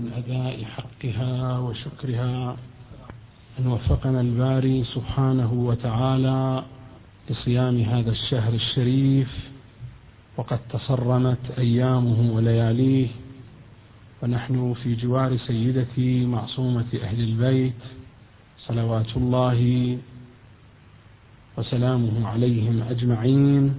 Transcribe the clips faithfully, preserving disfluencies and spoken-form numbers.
من أداء حقها وشكرها أن وفقنا الباري سبحانه وتعالى لصيام هذا الشهر الشريف، وقد تصرمت أيامه ولياليه، ونحن في جوار سيدتي معصومة أهل البيت صلوات الله وسلامه عليهم أجمعين،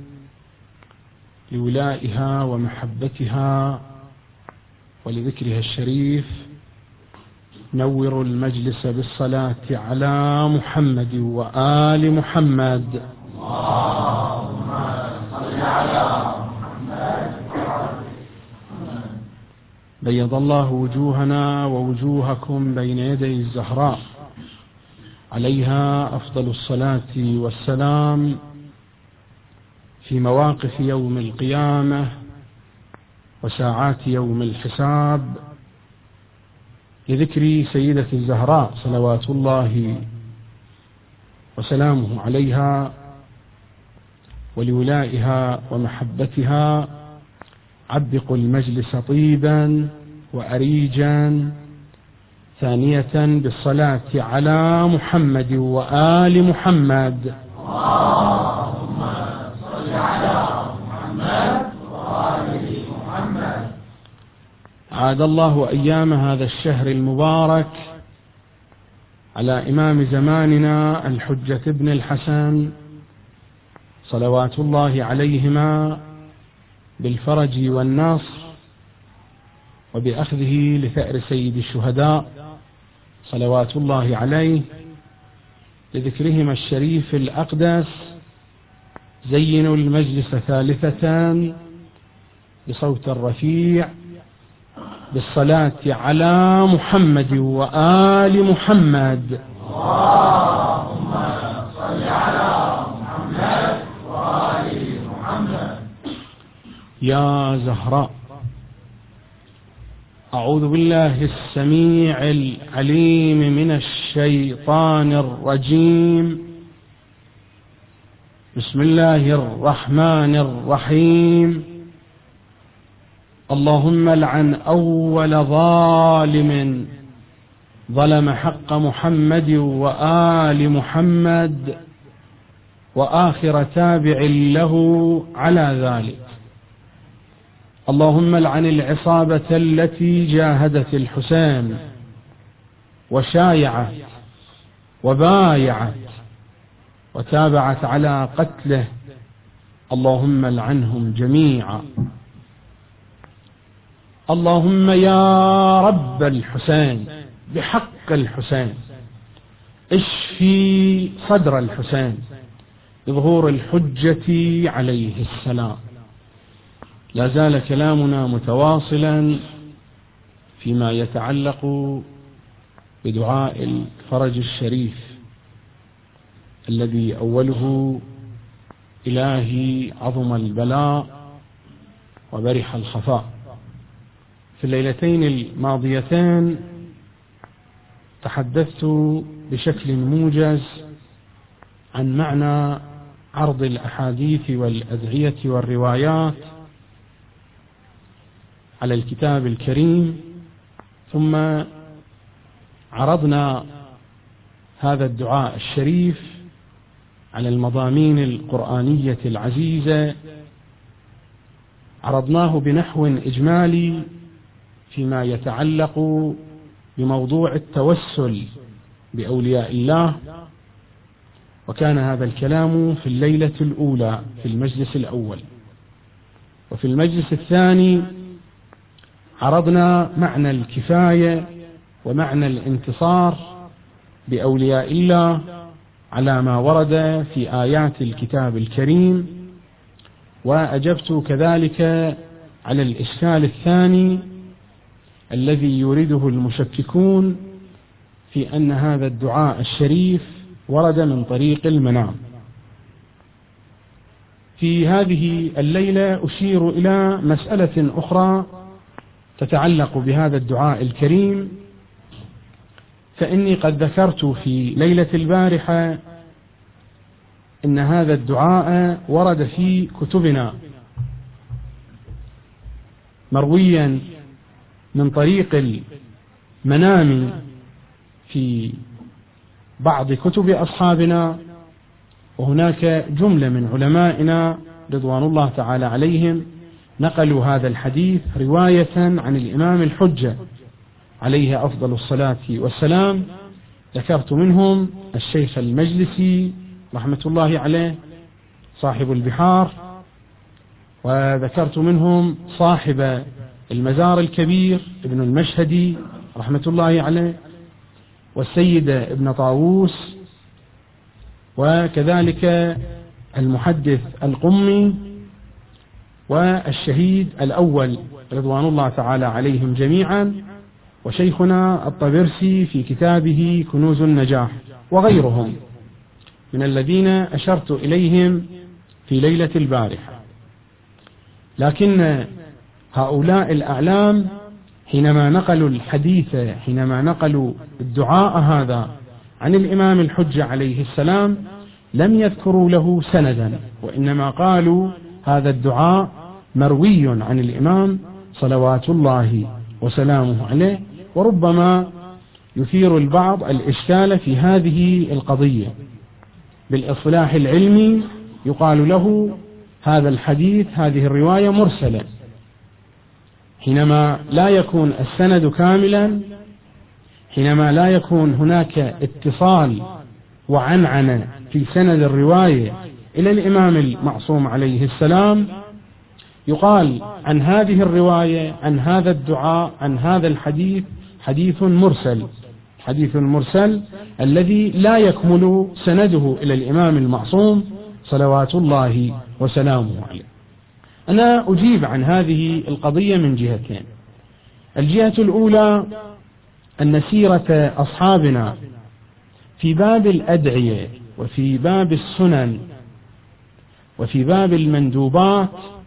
لولائها ومحبتها ولذكرها الشريف. نور المجلس بالصلاة على محمد وآل محمد. اللهم صل على محمد. بيض الله وجوهنا ووجوهكم بين يدي الزهراء عليها أفضل الصلاة والسلام في مواقف يوم القيامة وساعات يوم الحساب، لذكر سيدة الزهراء صلوات الله وسلامه عليها ولولائها ومحبتها. عبقوا المجلس طيبا وأريجا، ثانية بالصلاة على محمد وآل محمد. اللهم صل على محمد وآل محمد. عاد الله أيام هذا الشهر المبارك على إمام زماننا الحجة ابن الحسن صلوات الله عليهما بالفرج والنصر، وبأخذه لثأر سيد الشهداء صلوات الله عليه، لذكرهما الشريف الأقدس. زينوا المجلس ثالثة بصوت رفيع بالصلاة على محمد وآل محمد. اللهم صل على محمد وآل محمد. يا زهراء، أعوذ بالله السميع العليم من الشيطان الرجيم. بسم الله الرحمن الرحيم. اللهم لعن أول ظالم ظلم حق محمد وآل محمد، وآخر تابع له على ذلك. اللهم لعن العصابة التي جاهدت الحسين وشايعت وبايعت وتابعت على قتله، اللهم لعنهم جميعا. اللهم يا رب الحسين بحق الحسين اشفي صدر الحسين بظهور الحجة عليه السلام. لا زال كلامنا متواصلا فيما يتعلق بدعاء الفرج الشريف الذي أوله إلهي عظم البلاء وبرح الخفاء. في الليلتين الماضيتين تحدثت بشكل موجز عن معنى عرض الأحاديث والأدعية والروايات على الكتاب الكريم، ثم عرضنا هذا الدعاء الشريف على المضامين القرآنية العزيزة، عرضناه بنحو إجمالي فيما يتعلق بموضوع التوسل بأولياء الله، وكان هذا الكلام في الليلة الأولى في المجلس الأول. وفي المجلس الثاني عرضنا معنى الكفاية ومعنى الانتصار بأولياء الله على ما ورد في آيات الكتاب الكريم، وأجبت كذلك على الإشكال الثاني الذي يريده المشككون في أن هذا الدعاء الشريف ورد من طريق المنام. في هذه الليلة أشير إلى مسألة أخرى تتعلق بهذا الدعاء الكريم، فإني قد ذكرت في ليلة البارحة إن هذا الدعاء ورد في كتبنا مرويا من طريق منامي في بعض كتب أصحابنا، وهناك جملة من علمائنا رضوان الله تعالى عليهم نقلوا هذا الحديث رواية عن الإمام الحجة عليه أفضل الصلاة والسلام. ذكرت منهم الشيخ المجلسي رحمة الله عليه صاحب البحار، وذكرت منهم صاحب المزار الكبير ابن المشهدي رحمة الله عليه، والسيد ابن طاووس، وكذلك المحدث القمي، والشهيد الأول رضوان الله تعالى عليهم جميعا، وشيخنا الطبرسي في كتابه كنوز النجاح، وغيرهم من الذين أشرت إليهم في ليلة البارحة. لكن هؤلاء الأعلام حينما نقلوا الحديث، حينما نقلوا الدعاء هذا عن الإمام الحجة عليه السلام، لم يذكروا له سندا، وإنما قالوا هذا الدعاء مروي عن الإمام صلوات الله وسلامه عليه. وربما يثير البعض الإشكال في هذه القضية. بالاصطلاح العلمي يقال له هذا الحديث، هذه الرواية مرسلة، حينما لا يكون السند كاملا، حينما لا يكون هناك اتصال وعنعنة في سند الرواية إلى الإمام المعصوم عليه السلام، يقال عن هذه الرواية، عن هذا الدعاء، عن هذا الحديث حديث مرسل. حديث مرسل الذي لا يكمل سنده إلى الإمام المعصوم صلوات الله وسلامه عليه. أنا أجيب عن هذه القضية من جهتين. الجهة الأولى أن سيرة أصحابنا في باب الأدعية وفي باب السنن وفي باب المندوبات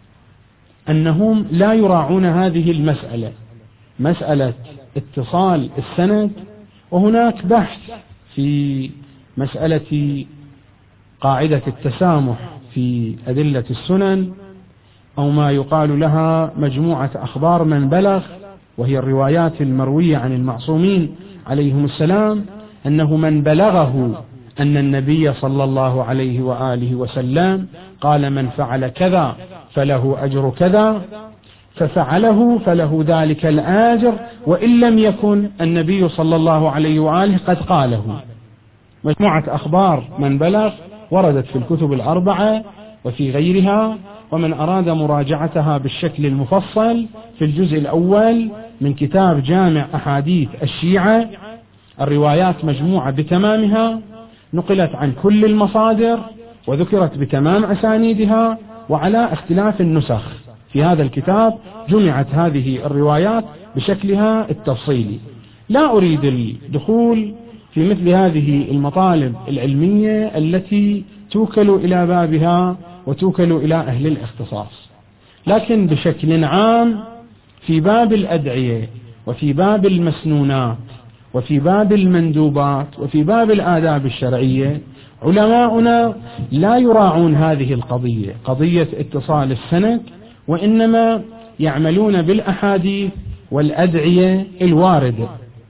أنهم لا يراعون هذه المسألة، مسألة اتصال السند. وهناك بحث في مسألة قاعدة التسامح في أدلة السنن، أو ما يقال لها مجموعة أخبار من بلغ، وهي الروايات المروية عن المعصومين عليهم السلام، أنه من بلغه أن النبي صلى الله عليه وآله وسلم قال من فعل كذا فله أجر كذا، ففعله فله ذلك الأجر وإن لم يكن النبي صلى الله عليه وآله قد قاله. مجموعة أخبار من بلغ وردت في الكتب الأربعة وفي غيرها، ومن أراد مراجعتها بالشكل المفصل في الجزء الأول من كتاب جامع أحاديث الشيعة، الروايات مجموعة بتمامها، نقلت عن كل المصادر وذكرت بتمام أسانيدها وعلى اختلاف النسخ. في هذا الكتاب جمعت هذه الروايات بشكلها التفصيلي. لا أريد الدخول في مثل هذه المطالب العلمية التي توكل إلى بابها وتوكل إلى أهل الاختصاص، لكن بشكل عام في باب الأدعية وفي باب المسنونات وفي باب المندوبات وفي باب الآداب الشرعية علماؤنا لا يراعون هذه القضية، قضية اتصال السند، وإنما يعملون بالأحاديث والأدعية الواردة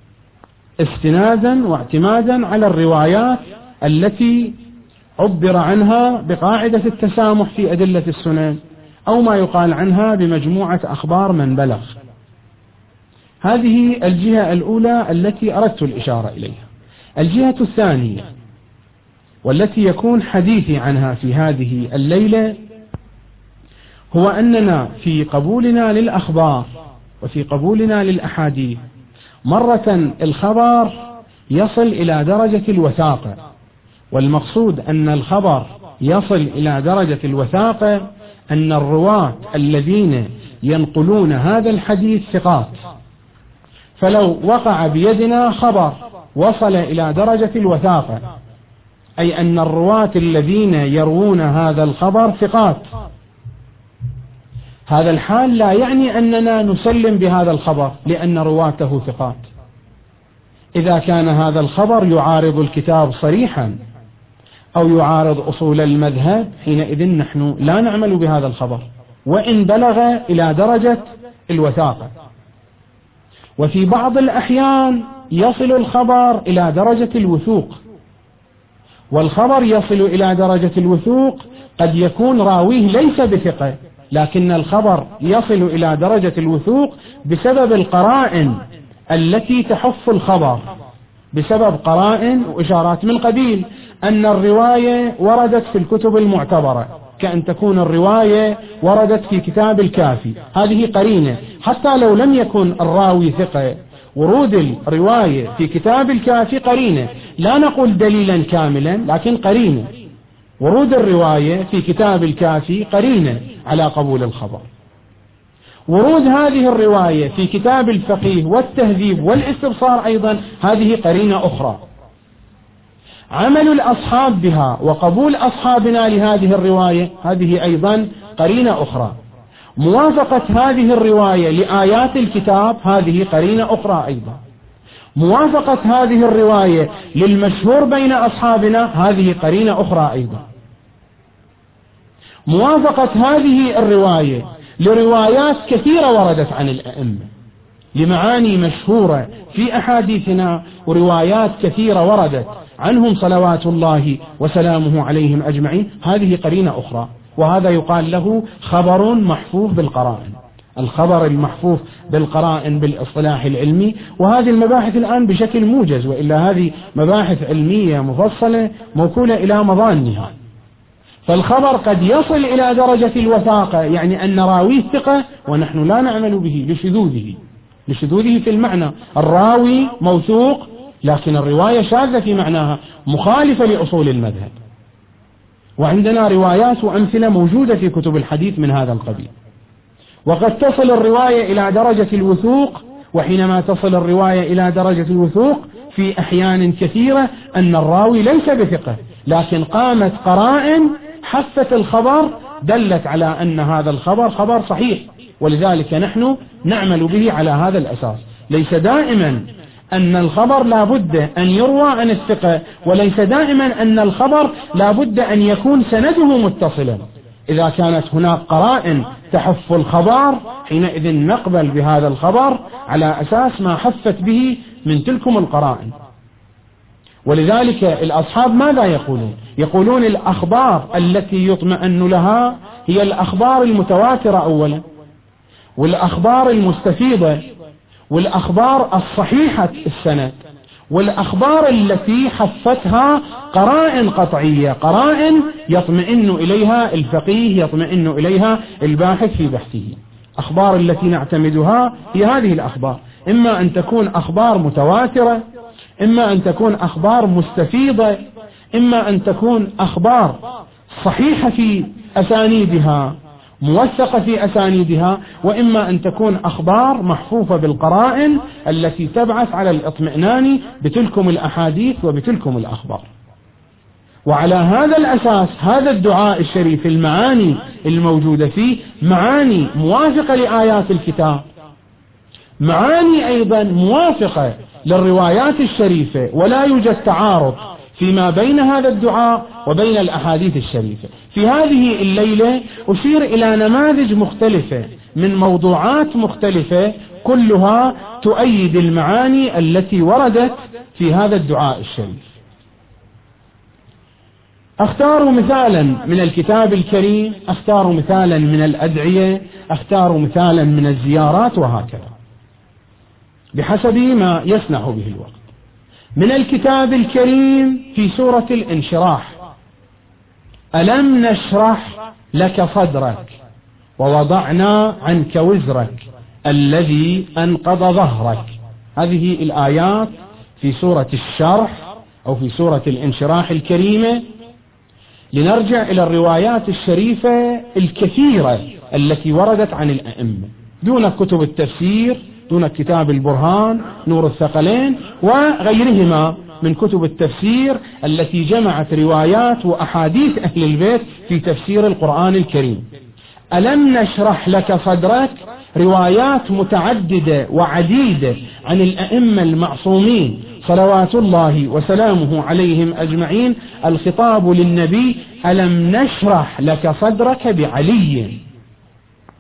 استنادا واعتمادا على الروايات التي عبر عنها بقاعدة التسامح في أدلة السنن، أو ما يقال عنها بمجموعة أخبار من بلغ. هذه الجهة الأولى التي أردت الإشارة إليها. الجهة الثانية والتي يكون حديثي عنها في هذه الليلة هو أننا في قبولنا للأخبار وفي قبولنا للأحاديث مرة الخبر يصل إلى درجة الوثاقة، والمقصود أن الخبر يصل إلى درجة الوثاقة أن الرواة الذين ينقلون هذا الحديث ثقات. فلو وقع بيدنا خبر وصل إلى درجة الوثاقة، أي أن الرواة الذين يروون هذا الخبر ثقات، هذا الحال لا يعني أننا نسلم بهذا الخبر لأن رواته ثقات. إذا كان هذا الخبر يعارض الكتاب صريحا أو يعارض أصول المذهب، حينئذ نحن لا نعمل بهذا الخبر وإن بلغ إلى درجة الوثاقة. وفي بعض الأحيان يصل الخبر إلى درجة الوثوق، والخبر يصل إلى درجة الوثوق قد يكون راويه ليس بثقة، لكن الخبر يصل إلى درجة الوثوق بسبب القرائن التي تحف الخبر، بسبب قرائن وإشارات من قبيل أن الرواية وردت في الكتب المعتبرة، كأن تكون الرواية وردت في كتاب الكافي، هذه قرينة حتى لو لم يكن الراوي ثقة، ورود الرواية في كتاب الكافي قرينة، لا نقول دليلا كاملا لكن قرينة. ورود الرواية في كتاب الكافي قرينة على قبول الخبر. ورود هذه الرواية في كتاب الفقيه والتهذيب والاستبصار أيضا هذه قرينة أخرى. عمل الأصحاب بها وقبول أصحابنا لهذه الرواية هذه أيضا قرينة أخرى. موافقة هذه الرواية لآيات الكتاب هذه قرينة أخرى أيضا. موافقة هذه الرواية للمشهور بين أصحابنا هذه قرينة أخرى أيضا. موافقة هذه الرواية لروايات كثيرة وردت عن الأئمة، لمعاني مشهورة في أحاديثنا، وروايات كثيرة وردت عنهم صلوات الله وسلامه عليهم أجمعين، هذه قرينة أخرى، وهذا يقال له خبر محفوف بالقرائن. الخبر المحفوف بالقرائن بالاصطلاح العلمي، وهذه المباحث الآن بشكل موجز، وإلا هذه مباحث علمية مفصلة موكولة إلى مظانها. فالخبر قد يصل إلى درجة الوثاقة، يعني أن راويه ثقة ونحن لا نعمل به لشذوذه، لشذوذه في المعنى، الراوي موثوق لكن الرواية شاذة في معناها مخالفة لأصول المذهب، وعندنا روايات وأمثلة موجودة في كتب الحديث من هذا القبيل. وقد تصل الرواية إلى درجة الوثوق، وحينما تصل الرواية إلى درجة الوثوق في أحيان كثيرة أن الراوي ليس بثقة، لكن قامت قرائن حفت الخبر دلت على أن هذا الخبر خبر صحيح، ولذلك نحن نعمل به على هذا الأساس. ليس دائما أن الخبر لا بد أن يروى عن الثقة، وليس دائما أن الخبر لا بد أن يكون سنده متصلا. إذا كانت هناك قرائن تحف الخبر حينئذ نقبل بهذا الخبر على أساس ما حفت به من تلكم القرائن. ولذلك الأصحاب ماذا يقولون؟ يقولون الأخبار التي يطمئن لها هي الأخبار المتواترة أولا، والأخبار المستفيضة، والأخبار الصحيحة السند، والأخبار التي حفتها قرائن قطعية، قرائن يطمئن إليها الفقيه، يطمئن إليها الباحث في بحثه. أخبار التي نعتمدها هي هذه الأخبار، إما أن تكون أخبار متواترة، إما أن تكون أخبار مستفيضة، إما أن تكون أخبار صحيحة في أسانيدها، موثقة في أسانيدها، وإما أن تكون أخبار محفوفة بالقرائن التي تبعث على الاطمئنان بتلكم الأحاديث وبتلكم الأخبار. وعلى هذا الأساس هذا الدعاء الشريف المعاني الموجودة فيه معاني موافقة لآيات الكتاب، معاني أيضا موافقة للروايات الشريفة، ولا يوجد تعارض فيما بين هذا الدعاء وبين الأحاديث الشريفة. في هذه الليلة أشير إلى نماذج مختلفة من موضوعات مختلفة كلها تؤيد المعاني التي وردت في هذا الدعاء الشريف. أختار مثالا من الكتاب الكريم، أختار مثالا من الأدعية، أختار مثالا من الزيارات، وهكذا بحسب ما يسنح به الوقت. من الكتاب الكريم في سورة الانشراح: ألم نشرح لك صدرك ووضعنا عنك وزرك الذي أنقض ظهرك. هذه الآيات في سورة الشرح أو في سورة الانشراح الكريمة. لنرجع إلى الروايات الشريفة الكثيرة التي وردت عن الأئمة دون كتب التفسير، دون كتاب البرهان، نور الثقلين، وغيرهما من كتب التفسير التي جمعت روايات وأحاديث أهل البيت في تفسير القرآن الكريم. ألم نشرح لك صدرك، روايات متعددة وعديدة عن الأئمة المعصومين صلوات الله وسلامه عليهم أجمعين. الخطاب للنبي: ألم نشرح لك صدرك بعلي.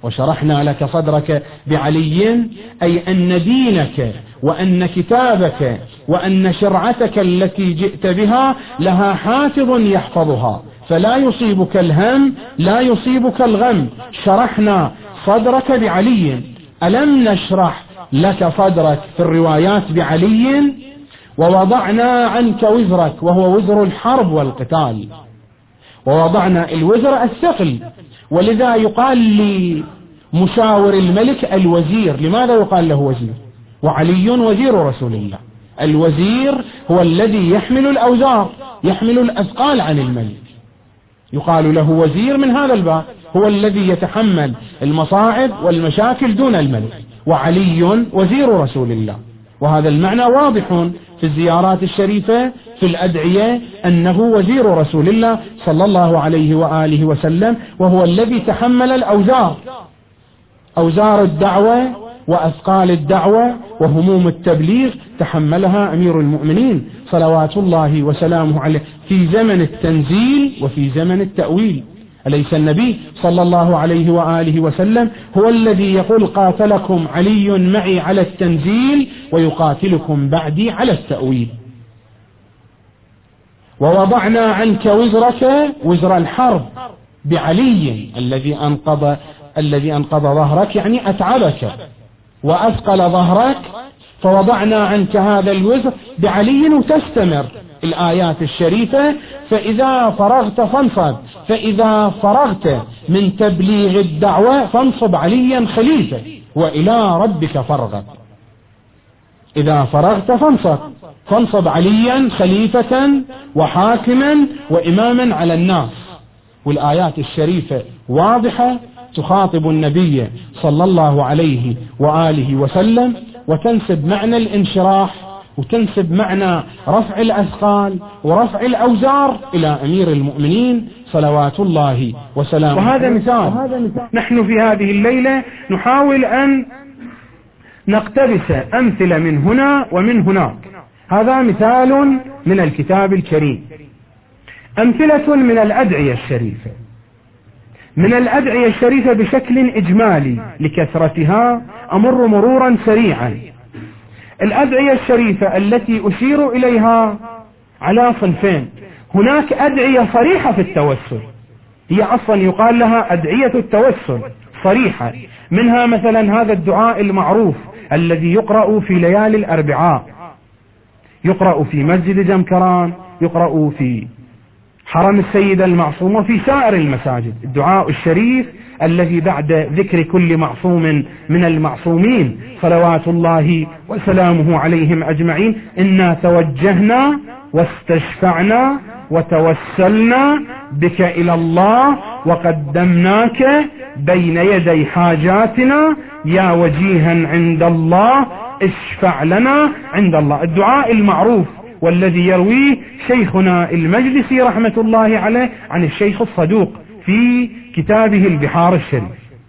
وشرحنا لك صدرك بعلي أي أن دينك وأن كتابك وأن شرعتك التي جئت بها لها حافظ يحفظها، فلا يصيبك الهم لا يصيبك الغم. شرحنا صدرك بعلي. ألم نشرح لك صدرك في الروايات بعلي؟ ووضعنا عنك وزرك وهو وزر الحرب والقتال، ووضعنا الوزر الثقل، ولذا يقال لمشاور الملك الوزير. لماذا يقال له وزير؟ وعلي وزير رسول الله. الوزير هو الذي يحمل الأوزار، يحمل الأثقال عن الملك، يقال له وزير من هذا الباب، هو الذي يتحمل المصاعب والمشاكل دون الملك. وعلي وزير رسول الله، وهذا المعنى واضح في الزيارات الشريفة في الأدعية أنه وزير رسول الله صلى الله عليه وآله وسلم، وهو الذي تحمل الأوزار، أوزار الدعوة وأثقال الدعوة وهموم التبليغ تحملها أمير المؤمنين صلوات الله وسلامه عليه في زمن التنزيل وفي زمن التأويل. أليس النبي صلى الله عليه وآله وسلم هو الذي يقول قاتلكم علي معي على التنزيل ويقاتلكم بعدي على التأويل. ووضعنا عنك وزرك وزر الحرب بعلي الذي أنقض الذي أنقض ظهرك، يعني أتعبك وأثقل ظهرك، فوضعنا عنك هذا الوزر بعلي. وتستمر الآيات الشريفة: فإذا فرغت فانصب، فإذا فرغت من تبليغ الدعوة فانصب عليا خليفة وإلى ربك فارغب. إذا فرغت فانصب، فانصب عليا خليفة وحاكما وإماما على الناس. والآيات الشريفة واضحة تخاطب النبي صلى الله عليه وآله وسلم، وتنسب معنى الانشراح وتنسب معنى رفع الأثقال ورفع الأوزار إلى أمير المؤمنين صلوات الله وسلامه. وهذا مثال. نحن في هذه الليلة نحاول أن نقتبس أمثلة من هنا ومن هناك. هذا مثال من الكتاب الكريم. أمثلة من الأدعية الشريفة. من الأدعية الشريفة بشكل إجمالي لكثرتها أمر مرورا سريعا. الأدعية الشريفة التي أشير إليها على صنفين. هناك أدعية صريحة في التوسل، هي أصلا يقال لها أدعية التوسل صريحة. منها مثلا هذا الدعاء المعروف الذي يقرأ في ليالي الأربعاء، يقرأ في مسجد جمكران، يقرأ في حرم السيدة المعصومة وفي سائر المساجد. الدعاء الشريف الذي بعد ذكر كل معصوم من المعصومين صلوات الله وسلامه عليهم أجمعين: إنا توجهنا واستشفعنا وتوسلنا بك إلى الله وقدمناك بين يدي حاجاتنا يا وجيها عند الله اشفع لنا عند الله. الدعاء المعروف والذي يرويه شيخنا المجلسي رحمة الله عليه عن الشيخ الصدوق في كتابه البحار الشريف.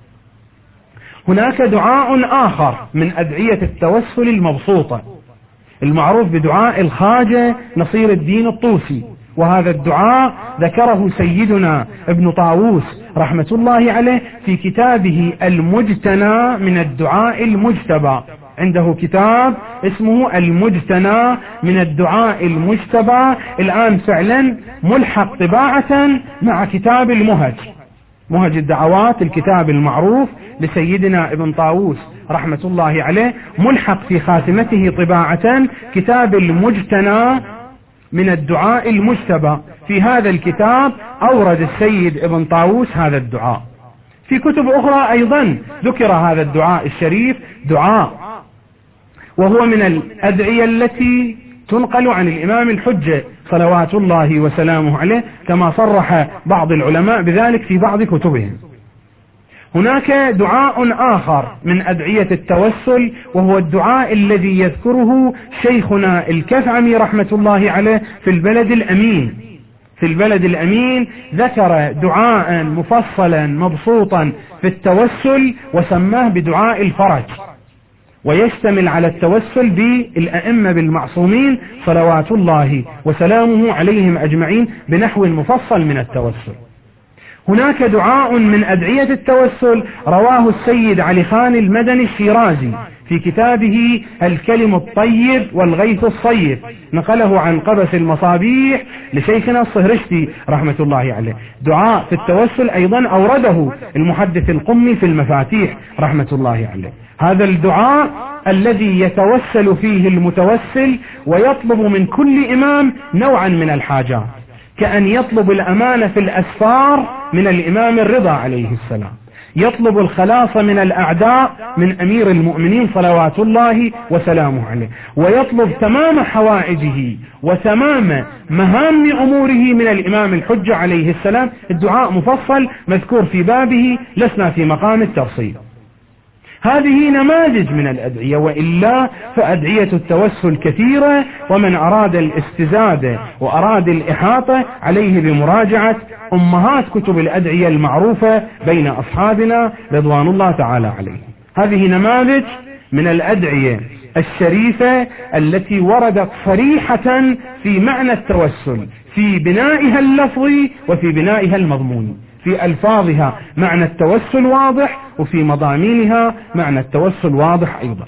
هناك دعاء آخر من أدعية التوسل المبسوطة المعروف بدعاء الخواجة نصير الدين الطوسي، وهذا الدعاء ذكره سيدنا ابن طاووس رحمة الله عليه في كتابه المجتنى من الدعاء المجتبى. عنده كتاب اسمه المجتنى من الدعاء المجتبى، الآن فعلا ملحق طباعة مع كتاب المهج، مهج الدعوات، الكتاب المعروف لسيدنا ابن طاووس رحمة الله عليه، ملحق في خاتمته طباعة كتاب المجتنى من الدعاء المجتبى. في هذا الكتاب أورد السيد ابن طاووس هذا الدعاء. في كتب أخرى أيضا ذكر هذا الدعاء الشريف دعاء، وهو من الأدعية التي تنقل عن الإمام الحجة صلوات الله وسلامه عليه، كما صرح بعض العلماء بذلك في بعض كتبهم. هناك دعاء آخر من أدعية التوسل، وهو الدعاء الذي يذكره شيخنا الكفعمي رحمة الله عليه في البلد الأمين. في البلد الأمين ذكر دعاء مفصلا مبسوطا في التوسل وسماه بدعاء الفرج، ويشتمل على التوسل بالأئمة بالمعصومين صلوات الله وسلامه عليهم أجمعين بنحو مفصل من التوسل. هناك دعاء من أدعية التوسل رواه السيد علي خان المدني الشيرازي في كتابه الكلم الطيب والغيث الصيب، نقله عن قبس المصابيح لشيخنا الصهرشتي رحمة الله عليه. دعاء في التوسل أيضا أورده المحدث القمي في المفاتيح رحمة الله عليه. هذا الدعاء الذي يتوسل فيه المتوسل ويطلب من كل إمام نوعا من الحاجات، كأن يطلب الأمانة في الأسفار من الإمام الرضا عليه السلام، يطلب الخلاص من الأعداء من أمير المؤمنين صلوات الله وسلامه عليه، ويطلب تمام حوائجه وتمام مهام أموره من الإمام الحجة عليه السلام. الدعاء مفصل مذكور في بابه، لسنا في مقام التفصيل. هذه نماذج من الأدعية، وإلا فأدعية التوسل كثيرة، ومن أراد الاستزادة وأراد الإحاطة عليه بمراجعة أمهات كتب الأدعية المعروفة بين أصحابنا رضوان الله تعالى عليهم. هذه نماذج من الأدعية الشريفة التي وردت صريحة في معنى التوسل، في بنائها اللفظي وفي بنائها المضموني. في ألفاظها معنى التوسل واضح، وفي مضامينها معنى التوسل واضح أيضا.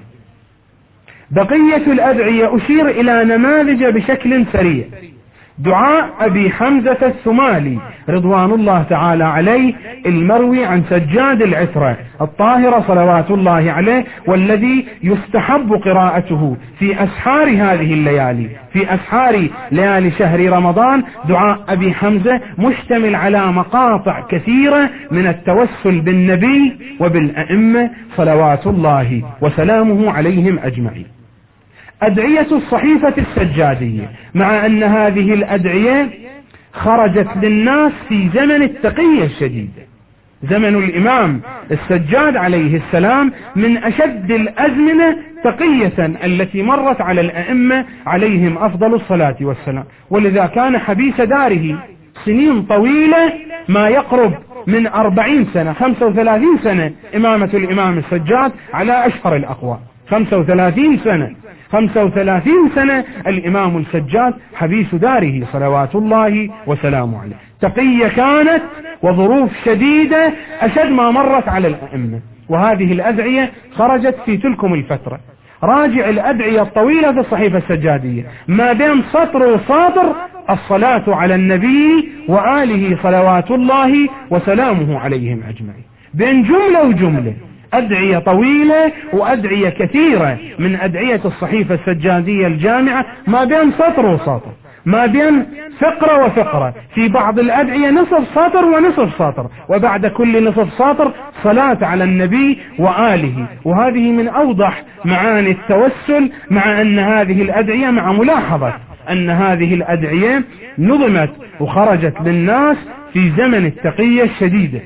بقية الأدعية أشير إلى نماذج بشكل سريع. دعاء أبي حمزة الثمالي رضوان الله تعالى عليه المروي عن سجاد العترة الطاهرة صلوات الله عليه، والذي يستحب قراءته في أسحار هذه الليالي، في أسحار ليالي شهر رمضان. دعاء أبي حمزة مشتمل على مقاطع كثيرة من التوسل بالنبي وبالأئمة صلوات الله وسلامه عليهم أجمعين. أدعية الصحيفة السجادية، مع أن هذه الأدعية خرجت للناس في زمن التقية الشديدة، زمن الإمام السجاد عليه السلام من أشد الأزمنة تقية التي مرت على الأئمة عليهم أفضل الصلاة والسلام، ولذا كان حبيس داره سنين طويلة، ما يقرب من أربعين سنة خمسة وثلاثين سنة إمامة الإمام السجاد على أشهر الأقوال. خمسة وثلاثين سنة خمسة وثلاثين سنة الإمام السجاد حبيس داره صلوات الله وسلامه عليه. تقية كانت وظروف شديدة أشد ما مرت على الأئمة، وهذه الأدعية خرجت في تلكم الفترة. راجع الأدعية الطويلة في الصحيفة السجادية، ما بين سطر وسطر الصلاة على النبي وآله صلوات الله وسلامه عليهم أجمعين، بين جملة وجملة. أدعية طويلة وأدعية كثيرة من أدعية الصحيفة السجادية الجامعة، ما بين سطر وسطر، ما بين فقرة وفقرة. في بعض الأدعية نصف سطر ونصف سطر، وبعد كل نصف سطر صلاة على النبي وآله. وهذه من أوضح معاني التوسل، مع أن هذه الأدعية، مع ملاحظة أن هذه الأدعية نظمت وخرجت للناس في زمن التقية الشديدة.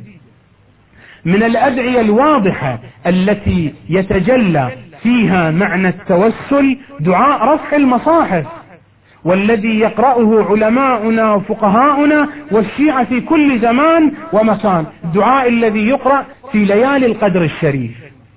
من الأدعية الواضحة التي يتجلى فيها معنى التوسل دعاء رفع المصاحف، والذي يقرأه علماؤنا وفقهاؤنا والشيعة في كل زمان ومكان. الدعاء الذي يقرأ في ليالي القدر الشريف،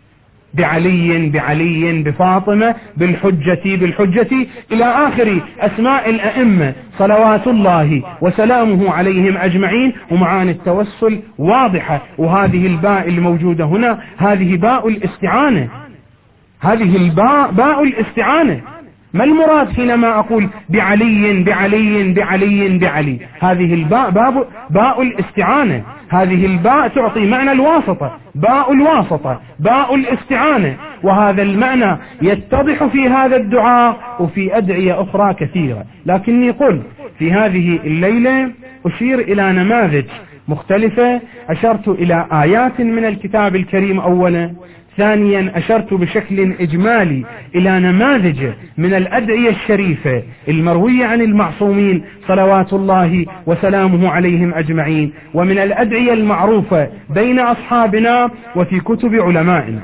بعلي بعلي بفاطمة بالحجة بالحجة إلى آخر أسماء الأئمة صلوات الله وسلامه عليهم أجمعين. ومعاني التوسل واضحة، وهذه الباء الموجودة هنا هذه باء الاستعانة، هذه الباء باء الاستعانة. ما المراد حينما أقول بعلي بعلي بعلي بعلي؟ هذه الباء باب باء الاستعانة، هذه الباء تعطي معنى الواسطة، باء الواسطة، باء الاستعانة. وهذا المعنى يتضح في هذا الدعاء وفي أدعية أخرى كثيرة، لكني قل في هذه الليلة أشير إلى نماذج مختلفة. أشرت إلى آيات من الكتاب الكريم أولا، ثانيا أشرت بشكل إجمالي إلى نماذج من الأدعية الشريفة المروية عن المعصومين صلوات الله وسلامه عليهم أجمعين، ومن الأدعية المعروفة بين أصحابنا وفي كتب علمائنا.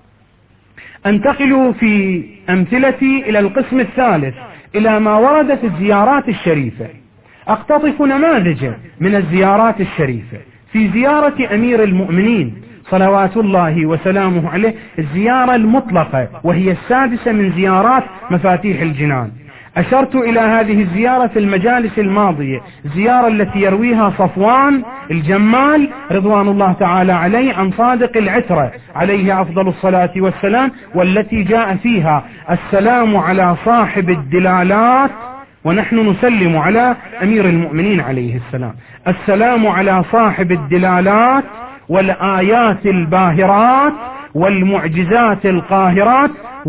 أنتقل في أمثلتي إلى القسم الثالث، إلى ما وردت الزيارات الشريفة. أقتطف نماذج من الزيارات الشريفة. في زيارة أمير المؤمنين صلوات الله وسلامه عليه الزيارة المطلقة، وهي السادسة من زيارات مفاتيح الجنان. أشرت إلى هذه الزيارة في المجالس الماضية، زيارة التي يرويها صفوان الجمال رضوان الله تعالى عليه عن صادق العترة عليه أفضل الصلاة والسلام، والتي جاء فيها السلام على صاحب الدلالات، ونحن نسلم على أمير المؤمنين عليه السلام. السلام على صاحب الدلالات والآيات الباهرات والمعجزات القاهرات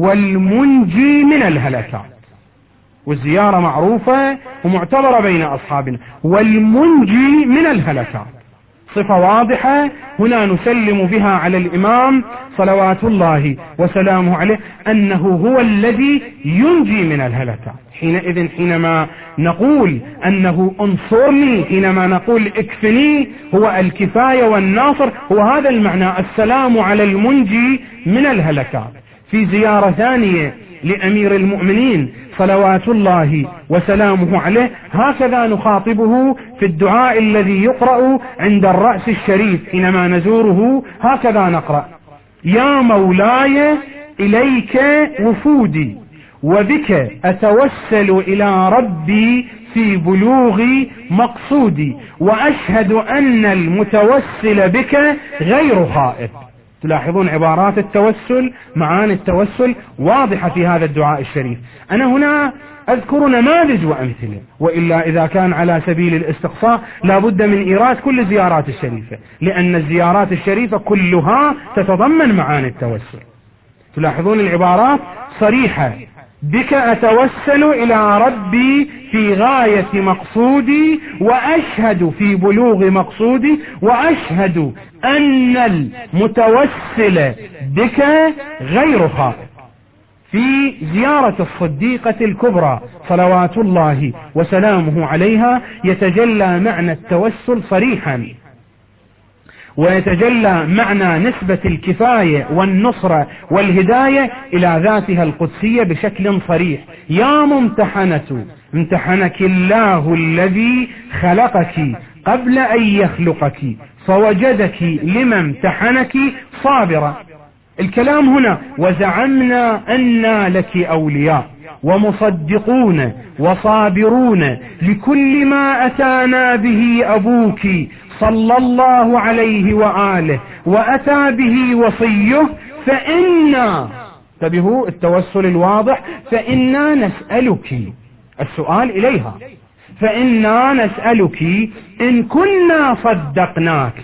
والمنجي من الهلكات. والزيارة معروفة ومعتبرة بين أصحابنا، والمنجي من الهلكات صفة واضحة هنا نسلم بها على الإمام صلوات الله وسلامه عليه أنه هو الذي ينجي من الهلكات. حينئذ حينما نقول أنه انصرني، حينما نقول اكفني، هو الكفاية والناصر، هو هذا المعنى، السلام على المنجي من الهلكات. في زيارة ثانية لأمير المؤمنين صلوات الله وسلامه عليه هكذا نخاطبه في الدعاء الذي يقرأ عند الرأس الشريف حينما نزوره، هكذا نقرأ: يا مولاي إليك وفودي وبك أتوسل إلى ربي في بلوغ مقصودي وأشهد أن المتوسل بك غير خائف. تلاحظون عبارات التوسل، معاني التوسل واضحة في هذا الدعاء الشريف. أنا هنا أذكر نماذج وأمثلة، وإلا إذا كان على سبيل الاستقصاء لا بد من إيراد كل الزيارات الشريفة، لأن الزيارات الشريفة كلها تتضمن معاني التوسل. تلاحظون العبارات صريحة: بك أتوسل إلى ربي في غاية مقصودي وأشهد في بلوغ مقصودي وأشهد أن المتوسل بك غير خائف. في زيارة الصديقة الكبرى صلوات الله وسلامه عليها يتجلى معنى التوسل صريحا، ويتجلى معنى نسبة الكفاية والنصرة والهداية إلى ذاتها القدسية بشكل صريح: يا ممتحنة امتحنك الله الذي خلقك قبل أن يخلقك فوجدك لما امتحنك صابرة. الكلام هنا: وزعمنا أن لك أولياء ومصدقون وصابرون لكل ما أتانا به أبوك صلى الله عليه وآله وأتى به وصيه، فإنا، انتبهوا التوسل الواضح، فإنا نسألك، السؤال إليها، فإنا نسألك إن كنا صدقناك،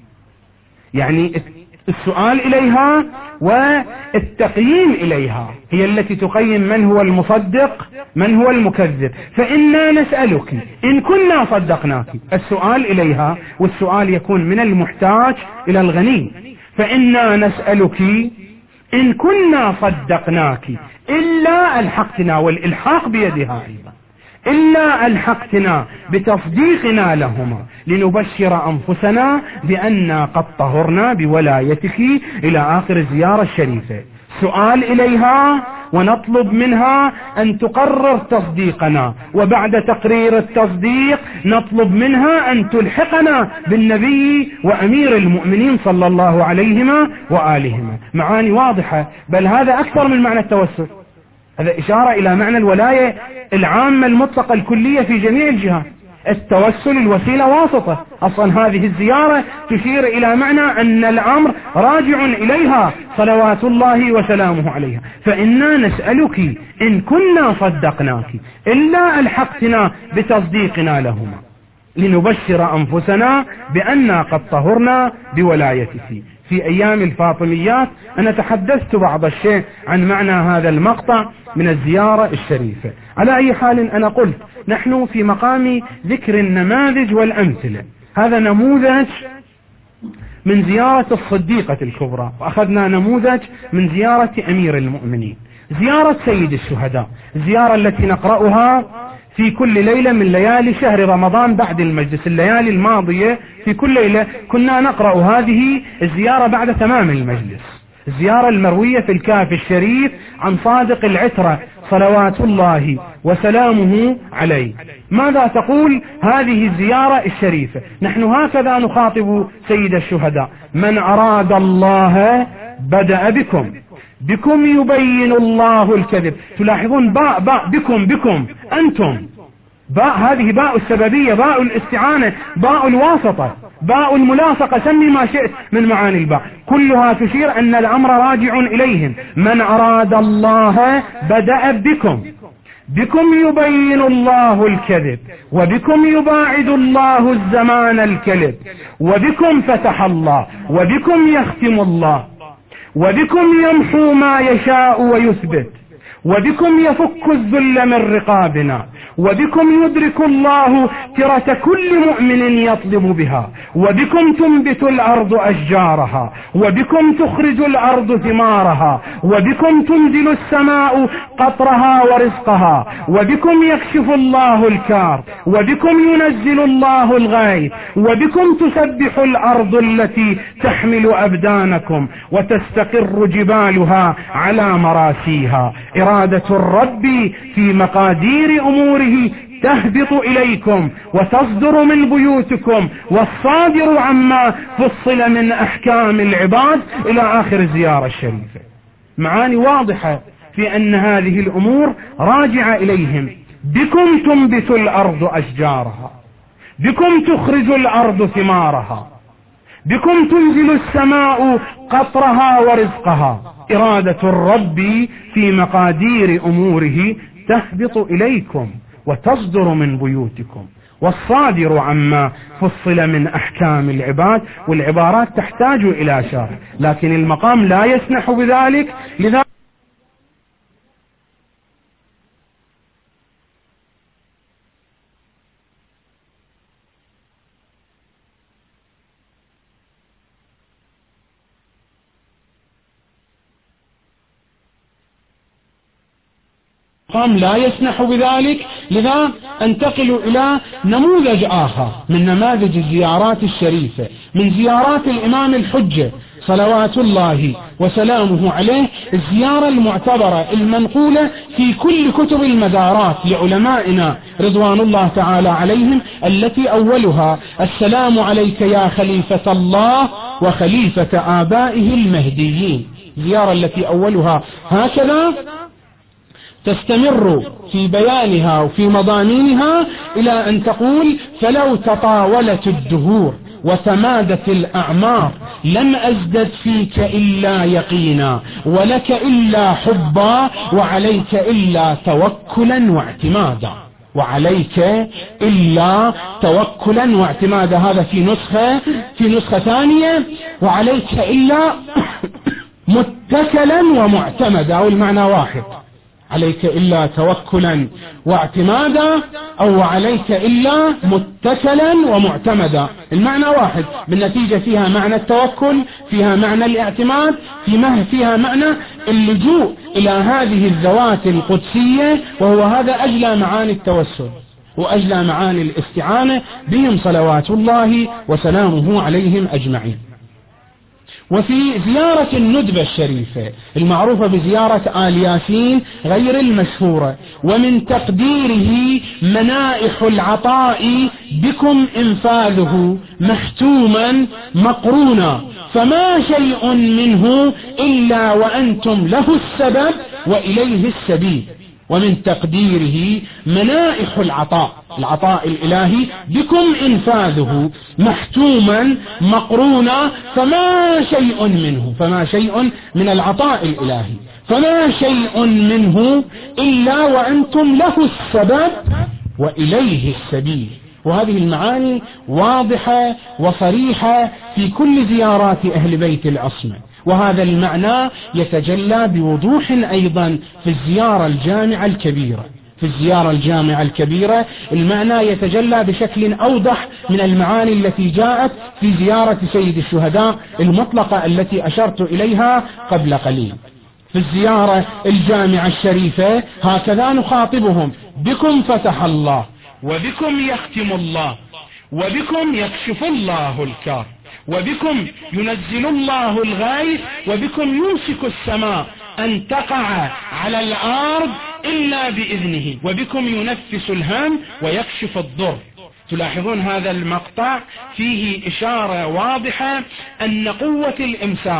يعني السؤال إليها والتقييم إليها، هي التي تقيم من هو المصدق من هو المكذب. فإنا نسألك إن كنا صدقناك، السؤال إليها، والسؤال يكون من المحتاج إلى الغني. فإنا نسألك إن كنا صدقناك إلا ألحقتنا، والإلحاق بيدها أيضا، إلا ألحقتنا بتصديقنا لهما لنبشر أنفسنا بأننا قد طهرنا بولايتك إلى آخر الزيارة الشريفة. سؤال إليها ونطلب منها أن تقرر تصديقنا، وبعد تقرير التصديق نطلب منها أن تلحقنا بالنبي وأمير المؤمنين صلى الله عليهما وآلهما. معاني واضحة، بل هذا أكثر من معنى التوسل، هذا إشارة إلى معنى الولاية العامة المطلقة الكلية في جميع الجهات. التوسل الوسيلة واسطة، أصلا هذه الزيارة تشير إلى معنى أن الأمر راجع إليها صلوات الله وسلامه عليها. فإنا نسألك إن كنا صدقناك إلا ألحقتنا بتصديقنا لهما لنبشر أنفسنا بأننا قد طهرنا بولايتك. في أيام الفاطميات أنا تحدثت بعض الشيء عن معنى هذا المقطع من الزيارة الشريفة. على أي حال أنا قلت نحن في مقام ذكر النماذج والأمثلة. هذا نموذج من زيارة الصديقة الكبرى، وأخذنا نموذج من زيارة أمير المؤمنين، زيارة سيد الشهداء، زيارة التي نقرأها في كل ليلة من ليالي شهر رمضان بعد المجلس. الليالي الماضية في كل ليلة كنا نقرأ هذه الزيارة بعد تمام المجلس، الزيارة المروية في الكهف الشريف عن صادق العترة صلوات الله وسلامه عليه. ماذا تقول هذه الزيارة الشريفة؟ نحن هكذا نخاطب سيد الشهداء: من أراد الله بدأ بكم، بكم يبين الله الكذب. تلاحظون باء باء بكم بكم أنتم، باء هذه باء السببية، باء الاستعانة، باء الواسطة، باء الملاصقة، سمي ما شئت من معاني الباء، كلها تشير أن الأمر راجع إليهم. من أراد الله بدأ بكم، بكم يبين الله الكذب، وبكم يباعد الله الزمان الكذب، وبكم فتح الله، وبكم يختم الله، وبكم يمحو ما يشاء ويثبت، وبكم يفك الذل من رقابنا، وبكم يدرك الله ترة كل مؤمن يطلب بها، وبكم تنبت الأرض أشجارها، وبكم تخرج الأرض ثمارها، وبكم تنزل السماء قطرها ورزقها، وبكم يكشف الله الكار، وبكم ينزل الله الغيث، وبكم تسبح الأرض التي تحمل أبدانكم وتستقر جبالها على مراسيها. إرادة الرب في مقادير أموره تهبط إليكم وتصدر من بيوتكم، والصادر عما فصل من أحكام العباد، إلى آخر الزيارة الشريفة. معاني واضحة في أن هذه الأمور راجعة إليهم. بكم تنبت الأرض أشجارها، بكم تخرج الأرض ثمارها، بكم تنزل السماء قطرها ورزقها. إرادة الرب في مقادير أموره تهبط إليكم وتصدر من بيوتكم، والصادر عما فصل من أحكام العباد. والعبارات تحتاج إلى شرح، لكن المقام لا يسنح بذلك. لذا المقام لا يسنح بذلك. لذا انتقل إلى نموذج آخر من نماذج الزيارات الشريفة، من زيارات الإمام الحجة صلوات الله وسلامه عليه، الزيارة المعتبرة المنقولة في كل كتب المزارات لعلمائنا رضوان الله تعالى عليهم، التي أولها: السلام عليك يا خليفة الله وخليفة آبائه المهديين. زيارة التي أولها هكذا تستمر في بيانها وفي مضامينها إلى أن تقول: فلو تطاولت الدهور وتمادت الأعمار لم أزدد فيك إلا يقينا، ولك إلا حبا، وعليك إلا توكلا واعتمادا. وعليك إلا توكلا واعتمادا، هذا في نسخة في نسخة ثانية: وعليك إلا متكلا ومعتمدا، أو المعنى واحد، عليك إلا توكلا واعتمادا، أو عليك إلا متكلا ومعتمدا، المعنى واحد. بالنتيجة فيها معنى التوكل، فيها معنى الاعتماد، فيها معنى اللجوء إلى هذه الذوات القدسية، وهو هذا أجلى معاني التوسل وأجلى معاني الاستعانة بهم صلوات الله وسلامه عليهم أجمعين. وفي زيارة الندبة الشريفة المعروفة بزيارة آل ياسين غير المشهورة، ومن تقديره منائح العطاء بكم إنفاذه محتوما مقرونا، فما شيء منه إلا وأنتم له السبب وإليه السبيل. ومن تقديره منائح العطاء، العطاء الإلهي بكم إنفاذه محتوما مقرونا، فما شيء منه، فما شيء من العطاء الإلهي، فما شيء منه إلا وأنتم له السبب وإليه السبيل. وهذه المعاني واضحة وصريحة في كل زيارات أهل بيت العصمة، وهذا المعنى يتجلى بوضوح أيضا في الزيارة الجامعة الكبيرة. في الزيارة الجامعة الكبيرة المعنى يتجلى بشكل أوضح من المعاني التي جاءت في زيارة سيد الشهداء المطلقة التي أشرت إليها قبل قليل. في الزيارة الجامعة الشريفة هكذا نخاطبهم: بكم فتح الله، وبكم يختم الله، وبكم يكشف الله الكار، وبكم ينزل الله الغيث، وبكم يمسك السماء أن تقع على الأرض إلا بإذنه، وبكم ينفس الهم ويكشف الضر. تلاحظون هذا المقطع فيه إشارة واضحة أن قوة الإمساك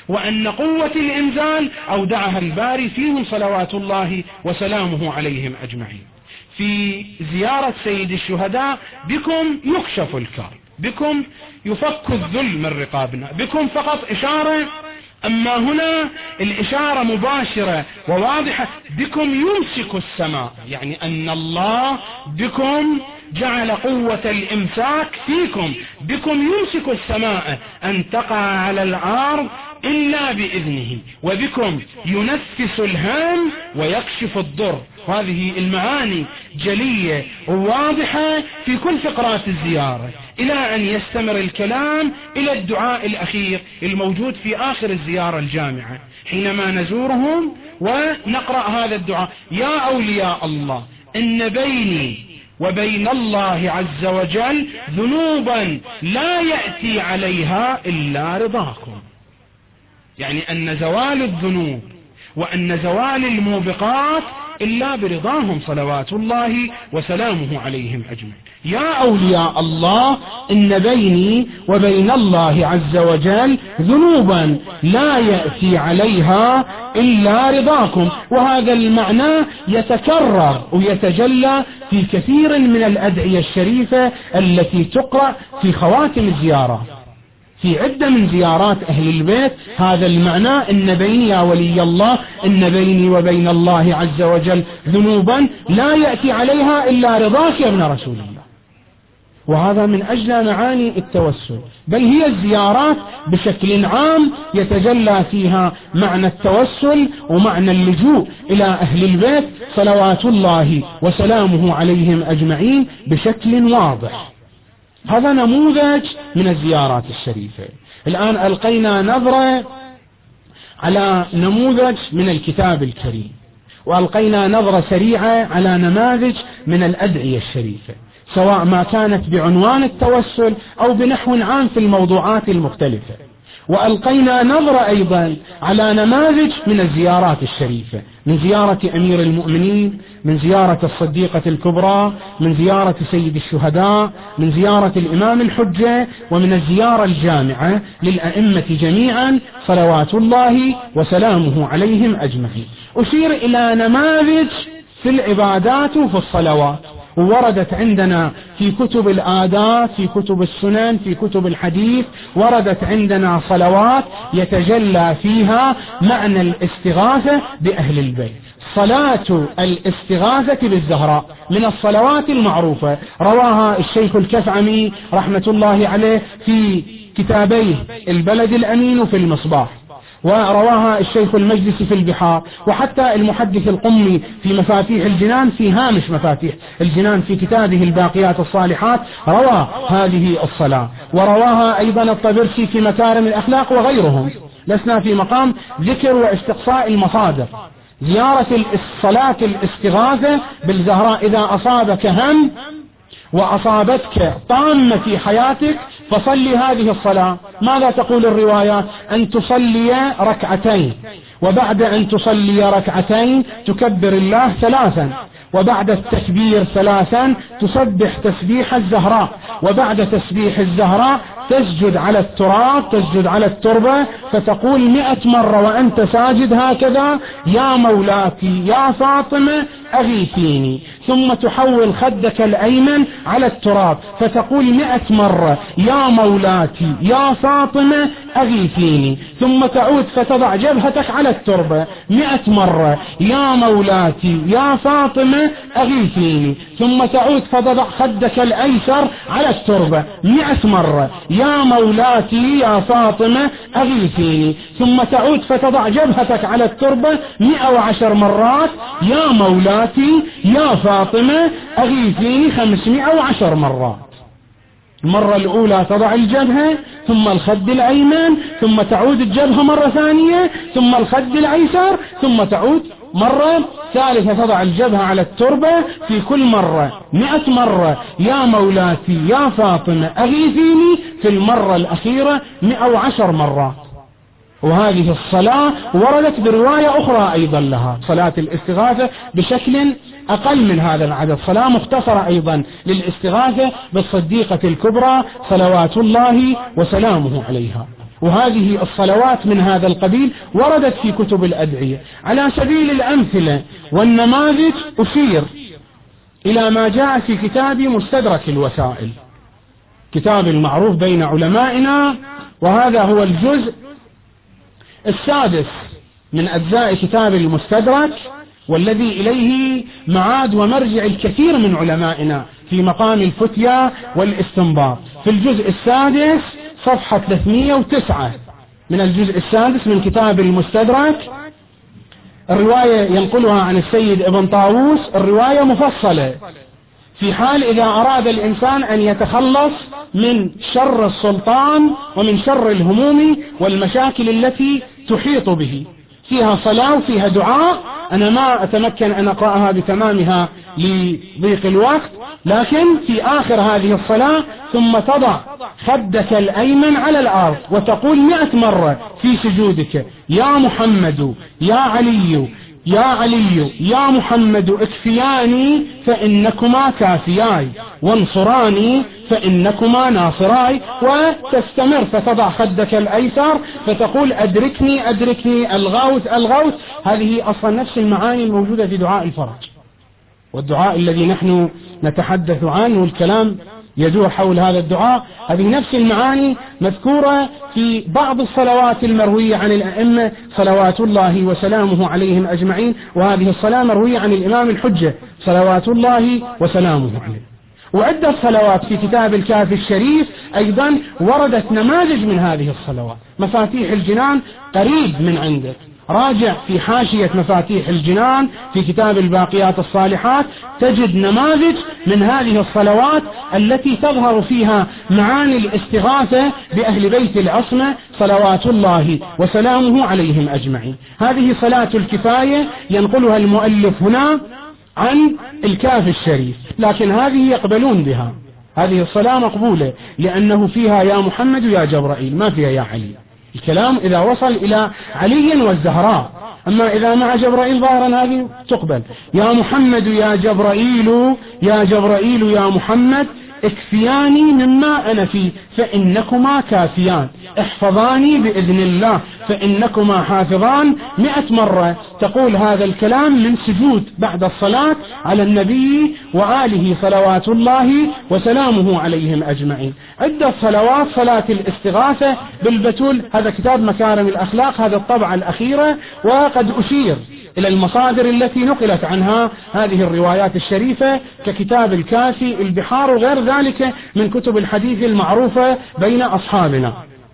وأن قوة الإنزال أودعها الباري فيهم صلوات الله وسلامه عليهم أجمعين. في زيارة سيد الشهداء: بكم يكشف الكرب، بكم يفك الذل من رقابنا، بكم فقط إشارة. أما هنا الإشارة مباشرة وواضحة: بكم يمسك السماء، يعني أن الله بكم جعل قوة الإمساك فيكم، بكم يمسك السماء أن تقع على الأرض إلا بإذنه، وبكم ينفس الهام ويكشف الضر. هذه المعاني جلية وواضحة في كل فقرات الزيارة، إلى أن يستمر الكلام إلى الدعاء الأخير الموجود في آخر الزيارة الجامعة، حينما نزورهم ونقرأ هذا الدعاء: يا أولياء الله، إن بيني وبين الله عز وجل ذنوبا لا يأتي عليها إلا رضاكم. يعني أن زوال الذنوب وأن زوال الموبقات إلا برضاهم صلوات الله وسلامه عليهم أجمعين. يا أولياء الله، إن بيني وبين الله عز وجل ذنوبا لا يأتي عليها إلا رضاكم. وهذا المعنى يتكرر ويتجلى في كثير من الأدعية الشريفة التي تقرأ في خواتم الزيارات. في عدة من زيارات أهل البيت هذا المعنى: إن بيني يا ولي الله، إن بيني وبين الله عز وجل ذنوبا لا يأتي عليها إلا رضاك يا ابن رسول الله. وهذا من أجل معاني التوسل، بل هي الزيارات بشكل عام يتجلى فيها معنى التوسل ومعنى اللجوء إلى أهل البيت صلوات الله وسلامه عليهم أجمعين بشكل واضح. هذا نموذج من الزيارات الشريفة. الآن ألقينا نظرة على نموذج من الكتاب الكريم، وألقينا نظرة سريعة على نماذج من الأدعية الشريفة، سواء ما كانت بعنوان التوسل أو بنحو عام في الموضوعات المختلفة. وألقينا نظرة أيضا على نماذج من الزيارات الشريفة، من زيارة أمير المؤمنين، من زيارة الصديقة الكبرى، من زيارة سيد الشهداء، من زيارة الإمام الحجة، ومن الزيارة الجامعة للأئمة جميعا صلوات الله وسلامه عليهم أجمعين. أشير إلى نماذج في العبادات وفي الصلوات، ووردت عندنا في كتب الآداب، في كتب السنن، في كتب الحديث، وردت عندنا صلوات يتجلى فيها معنى الاستغاثة بأهل البيت. صلاة الاستغاثة بالزهراء من الصلوات المعروفة، رواها الشيخ الكفعمي رحمة الله عليه في كتابيه البلد الأمين وفي المصباح، ورواها الشيخ المجلسي في البحار، وحتى المحدث القمي في مفاتيح الجنان، في هامش مفاتيح الجنان في كتابه الباقيات الصالحات روى هذه الصلاة، ورواها أيضا الطبرسي في مكارم الأخلاق وغيرهم. لسنا في مقام ذكر واستقصاء المصادر. زيارة الصلاة الاستغاثة بالزهراء: إذا أصابك هم وأصابتك طامة في حياتك فصلي هذه الصلاة. ماذا تقول الروايات؟ أن تصلي ركعتين، وبعد أن تصلي ركعتين تكبر الله ثلاثا، وبعد التكبير ثلاثا تسبح تسبيح الزهراء، وبعد تسبيح الزهراء تسجد على التراب، تسجد على التربة، فتقول مئة مرة وأنت ساجد هكذا: يا مولاتي يا فاطمة أغيثيني. ثم تحول خدك الأيمن على التراب فتقول مئة مرة: يا مولاتي يا فاطمة أغيثيني. ثم تعود فتضع جبهتك على التربة مئة مرة: يا مولاتي يا فاطمة أغيثيني. ثم تعود فتضع خدك الأيسر على التربة مئة مرة: يا مولاتي يا فاطمة أغيثيني. ثم تعود فتضع جبهتك على التربة مئة وعشر مرات: يا مولاتي يا فاطمة أغيثيني، خمسمائة وعشر مرات. المرة الأولى تضع الجبهة، ثم الخد الأيمن، ثم تعود الجبهة مرة ثانية، ثم الخد الأيسر، ثم تعود مرة ثالثة تضع الجبهة على التربة. في كل مرة مئة مرة: يا مولاتي يا فاطمة أغيثيني. في المرة الأخيرة مئة وعشر مرات. وهذه الصلاة وردت برواية أخرى أيضا لها، صلاة الاستغاثة بشكل أقل من هذا العدد، صلاة مختصرة أيضا للاستغاثة بالصديقة الكبرى صلوات الله وسلامه عليها. وهذه الصلوات من هذا القبيل وردت في كتب الأدعية. على سبيل الأمثلة والنماذج أشير إلى ما جاء في كتاب مستدرك الوسائل، كتاب المعروف بين علمائنا، وهذا هو الجزء السادس من أجزاء كتاب المستدرك، والذي إليه معاد ومرجع الكثير من علمائنا في مقام الفتيا والاستنباط. في الجزء السادس صفحة ثلاثمئة وتسعة من الجزء السادس من كتاب المستدرك، الرواية ينقلها عن السيد ابن طاووس، الرواية مفصلة في حال إذا أراد الإنسان أن يتخلص من شر السلطان ومن شر الهموم والمشاكل التي تحيط به. فيها صلاة وفيها دعاء، أنا ما أتمكن أن أقرأها بتمامها لضيق الوقت، لكن في آخر هذه الصلاة ثم تضع خدك الأيمن على الأرض وتقول مئة مرة في سجودك: يا محمد يا علي يا علي يا محمد اكفياني فإنكما كافياي، وانصراني فإنكما ناصراي، وتستمر فتضع خدك الأيسر فتقول أدركني أدركني الغوث الغوث. هذه أصلا نفس المعاني الموجودة في دعاء الفرج، والدعاء الذي نحن نتحدث عنه والكلام يدور حول هذا الدعاء، هذه نفس المعاني مذكورة في بعض الصلوات المروية عن الأئمة صلوات الله وسلامه عليهم أجمعين، وهذه الصلاة مروية عن الإمام الحجة صلوات الله وسلامه عليه. وعدة صلوات في كتاب الكافي الشريف أيضا وردت نماذج من هذه الصلوات. مفاتيح الجنان قريب من عندك، راجع في حاشية مفاتيح الجنان في كتاب الباقيات الصالحات، تجد نماذج من هذه الصلوات التي تظهر فيها معاني الاستغاثة بأهل بيت العصمة صلوات الله وسلامه عليهم أجمعين. هذه صلاة الكفاية ينقلها المؤلف هنا عن الكافي الشريف، لكن هذه يقبلون بها، هذه الصلاة مقبولة لأنه فيها يا محمد يا جبرائيل، ما فيها يا علي. الكلام إذا وصل إلى علي والزهراء، أما إذا مع جبرائيل ظاهرا هذه تقبل. يا محمد يا جبرائيل يا جبرائيل يا محمد اكفياني مما أنا فيه فإنكما كافيان، احفظاني بإذن الله فإنكما حافظان. مئة مرة تقول هذا الكلام من سجود بعد الصلاة على النبي وآله صلوات الله وسلامه عليهم أجمعين. عدة صلوات: صلاة الاستغاثة بالبتول، هذا كتاب مكارم الأخلاق، هذا الطبعة الأخيرة، وقد أشير إلى المصادر التي نقلت عنها هذه الروايات الشريفة ككتاب الكافي، البحار، وغير ذلك من كتب الحديث المعروفة بين أصحابنا.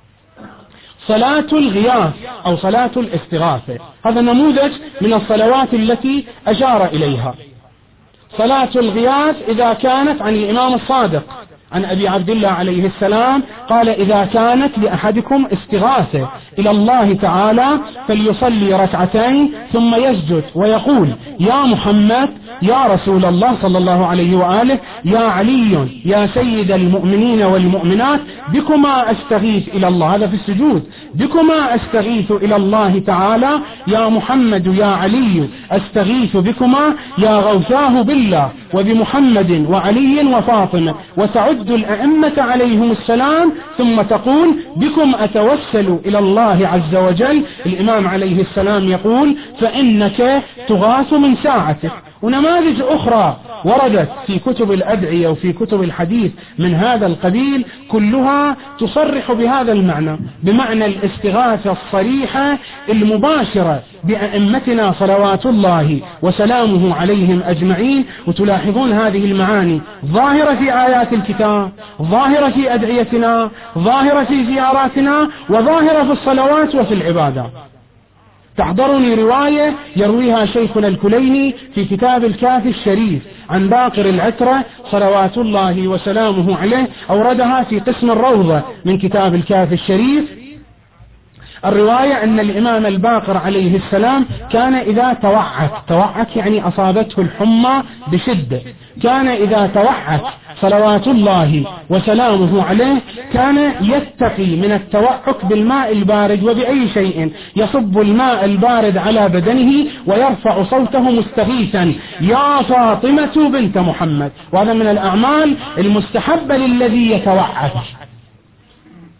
صلاة الغياث أو صلاة الاستغاثة، هذا نموذج من الصلوات التي أشار إليها. صلاة الغياث إذا كانت عن الإمام الصادق عن أبي عبد الله عليه السلام قال: إذا كانت لأحدكم استغاثة إلى الله تعالى فليصلي ركعتين ثم يسجد ويقول: يا محمد يا رسول الله صلى الله عليه وآله، يا علي يا سيد المؤمنين والمؤمنات، بكما أستغيث إلى الله، هذا في السجود، بكما أستغيث إلى الله تعالى، يا محمد يا علي أستغيث بكما، يا غوثاه بالله وبمحمد وعلي وفاطمة، وتعد الأئمة عليهم السلام، ثم تقول: بكم أتوسل إلى الله عز وجل. الإمام عليه السلام يقول: فإنك تغاث من ساعتك. ونماذج أخرى وردت في كتب الأدعية وفي كتب الحديث من هذا القبيل كلها تصرح بهذا المعنى، بمعنى الاستغاثة الصريحة المباشرة بأئمتنا صلوات الله وسلامه عليهم أجمعين. وتلاحظون هذه المعاني ظاهرة في آيات الكتاب، ظاهرة في أدعيتنا، ظاهرة في زياراتنا، وظاهرة في الصلوات وفي العبادات. تحضرني رواية يرويها شيخنا الكليني في كتاب الكافي الشريف عن باقر العترة صلوات الله وسلامه عليه، أوردها في قسم الروضة من كتاب الكافي الشريف. الرواية أن الإمام الباقر عليه السلام كان إذا توعك، توعك يعني أصابته الحمى بشدة، كان إذا توعك صلوات الله وسلامه عليه كان يتقي من التوعك بالماء البارد وبأي شيء، يصب الماء البارد على بدنه ويرفع صوته مستغيثا: يا فاطمة بنت محمد. وهذا من الأعمال المستحبة للذي يتوعك.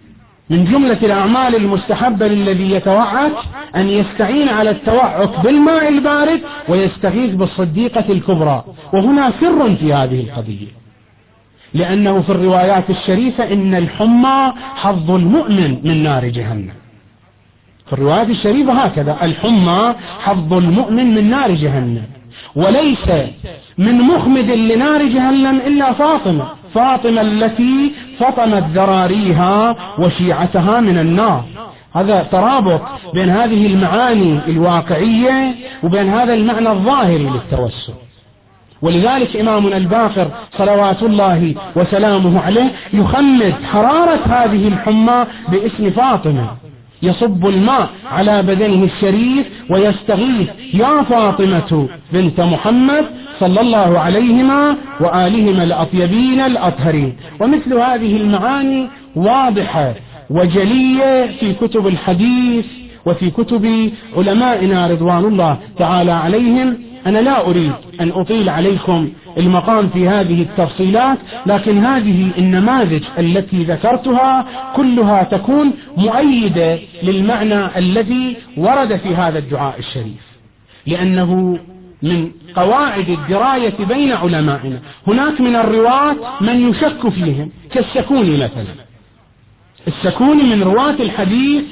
من جملة الأعمال المستحبة للذي يتوعك أن يستعين على التوعك بالماء البارد ويستغيث بالصديقة الكبرى. وهنا سر في هذه القضية، لأنه في الروايات الشريفة إن الحمى حظ المؤمن من نار جهنم. في الروايات الشريفة هكذا: الحمى حظ المؤمن من نار جهنم. وليس من مخمد لنار جهنم إلا فاطمة، فاطمة التي فطمت ذراريها وشيعتها من النار. هذا ترابط بين هذه المعاني الواقعية وبين هذا المعنى الظاهري للتوسل. ولذلك إمامنا الباقر صلوات الله وسلامه عليه يخمد حرارة هذه الحمى باسم فاطمة، يصب الماء على بدنه الشريف ويستغيث: يا فاطمة بنت محمد صلى الله عليهما وآلهما الأطيبين الأطهرين. ومثل هذه المعاني واضحة وجلية في كتب الحديث وفي كتب علمائنا رضوان الله تعالى عليهم. أنا لا أريد أن أطيل عليكم المقام في هذه التفصيلات، لكن هذه النماذج التي ذكرتها كلها تكون مؤيدة للمعنى الذي ورد في هذا الدعاء الشريف، لأنه من قواعد الدراية بين علمائنا. هناك من الرواة من يشك فيهم كالسكوني مثلا. السكوني من رواة الحديث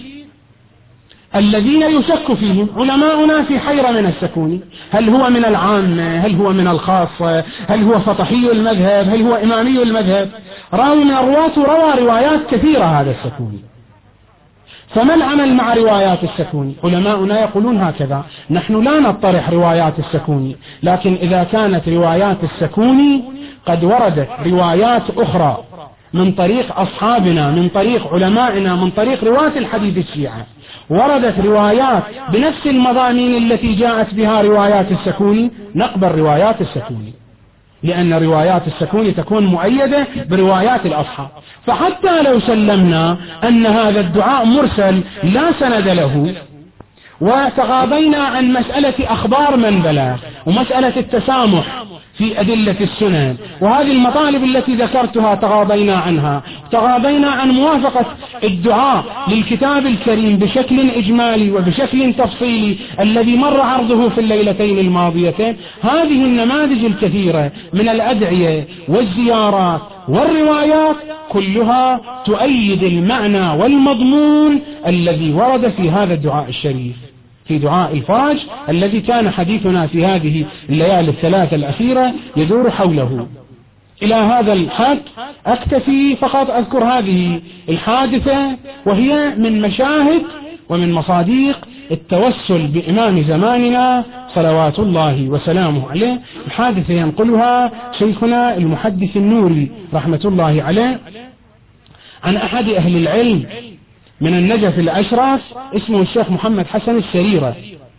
الذين يشك فيهم. علماؤنا في حيرة من السكوني: هل هو من العامة؟ هل هو من الخاصة؟ هل هو سطحي المذهب؟ هل هو إمامي المذهب؟ راوي من الرواة روى روايات كثيرة هذا السكوني. فما العمل مع روايات السكوني؟ علماؤنا يقولون هكذا: نحن لا نطرح روايات السكوني، لكن إذا كانت روايات السكوني قد وردت روايات أخرى من طريق أصحابنا، من طريق علمائنا، من طريق رواة الحديث الشيعة، وردت روايات بنفس المضامين التي جاءت بها روايات السكوني، نقبل روايات السكوني، لأن روايات السكوني تكون مؤيدة بروايات الأصحاب. فحتى لو سلمنا أن هذا الدعاء مرسل لا سند له، وتغاضينا عن مسألة أخبار من بلغ ومسألة التسامح في أدلة السنن وهذه المطالب التي ذكرتها تغاضينا عنها، تغاضينا عن موافقة الدعاء للكتاب الكريم بشكل إجمالي وبشكل تفصيلي الذي مر عرضه في الليلتين الماضيتين. هذه النماذج الكثيرة من الأدعية والزيارات والروايات كلها تؤيد المعنى والمضمون الذي ورد في هذا الدعاء الشريف، في دعاء الفرج الذي كان حديثنا في هذه الليالي الثلاثة الأخيرة يدور حوله. إلى هذا الحد أكتفي فقط أذكر هذه الحادثة، وهي من مشاهد ومن مصاديق التوسل بإمام زماننا صلوات الله وسلامه عليه. الحادثة ينقلها شيخنا المحدث النوري رحمة الله عليه عن أحد أهل العلم من النجف الأشرف اسمه الشيخ محمد حسن السريرة.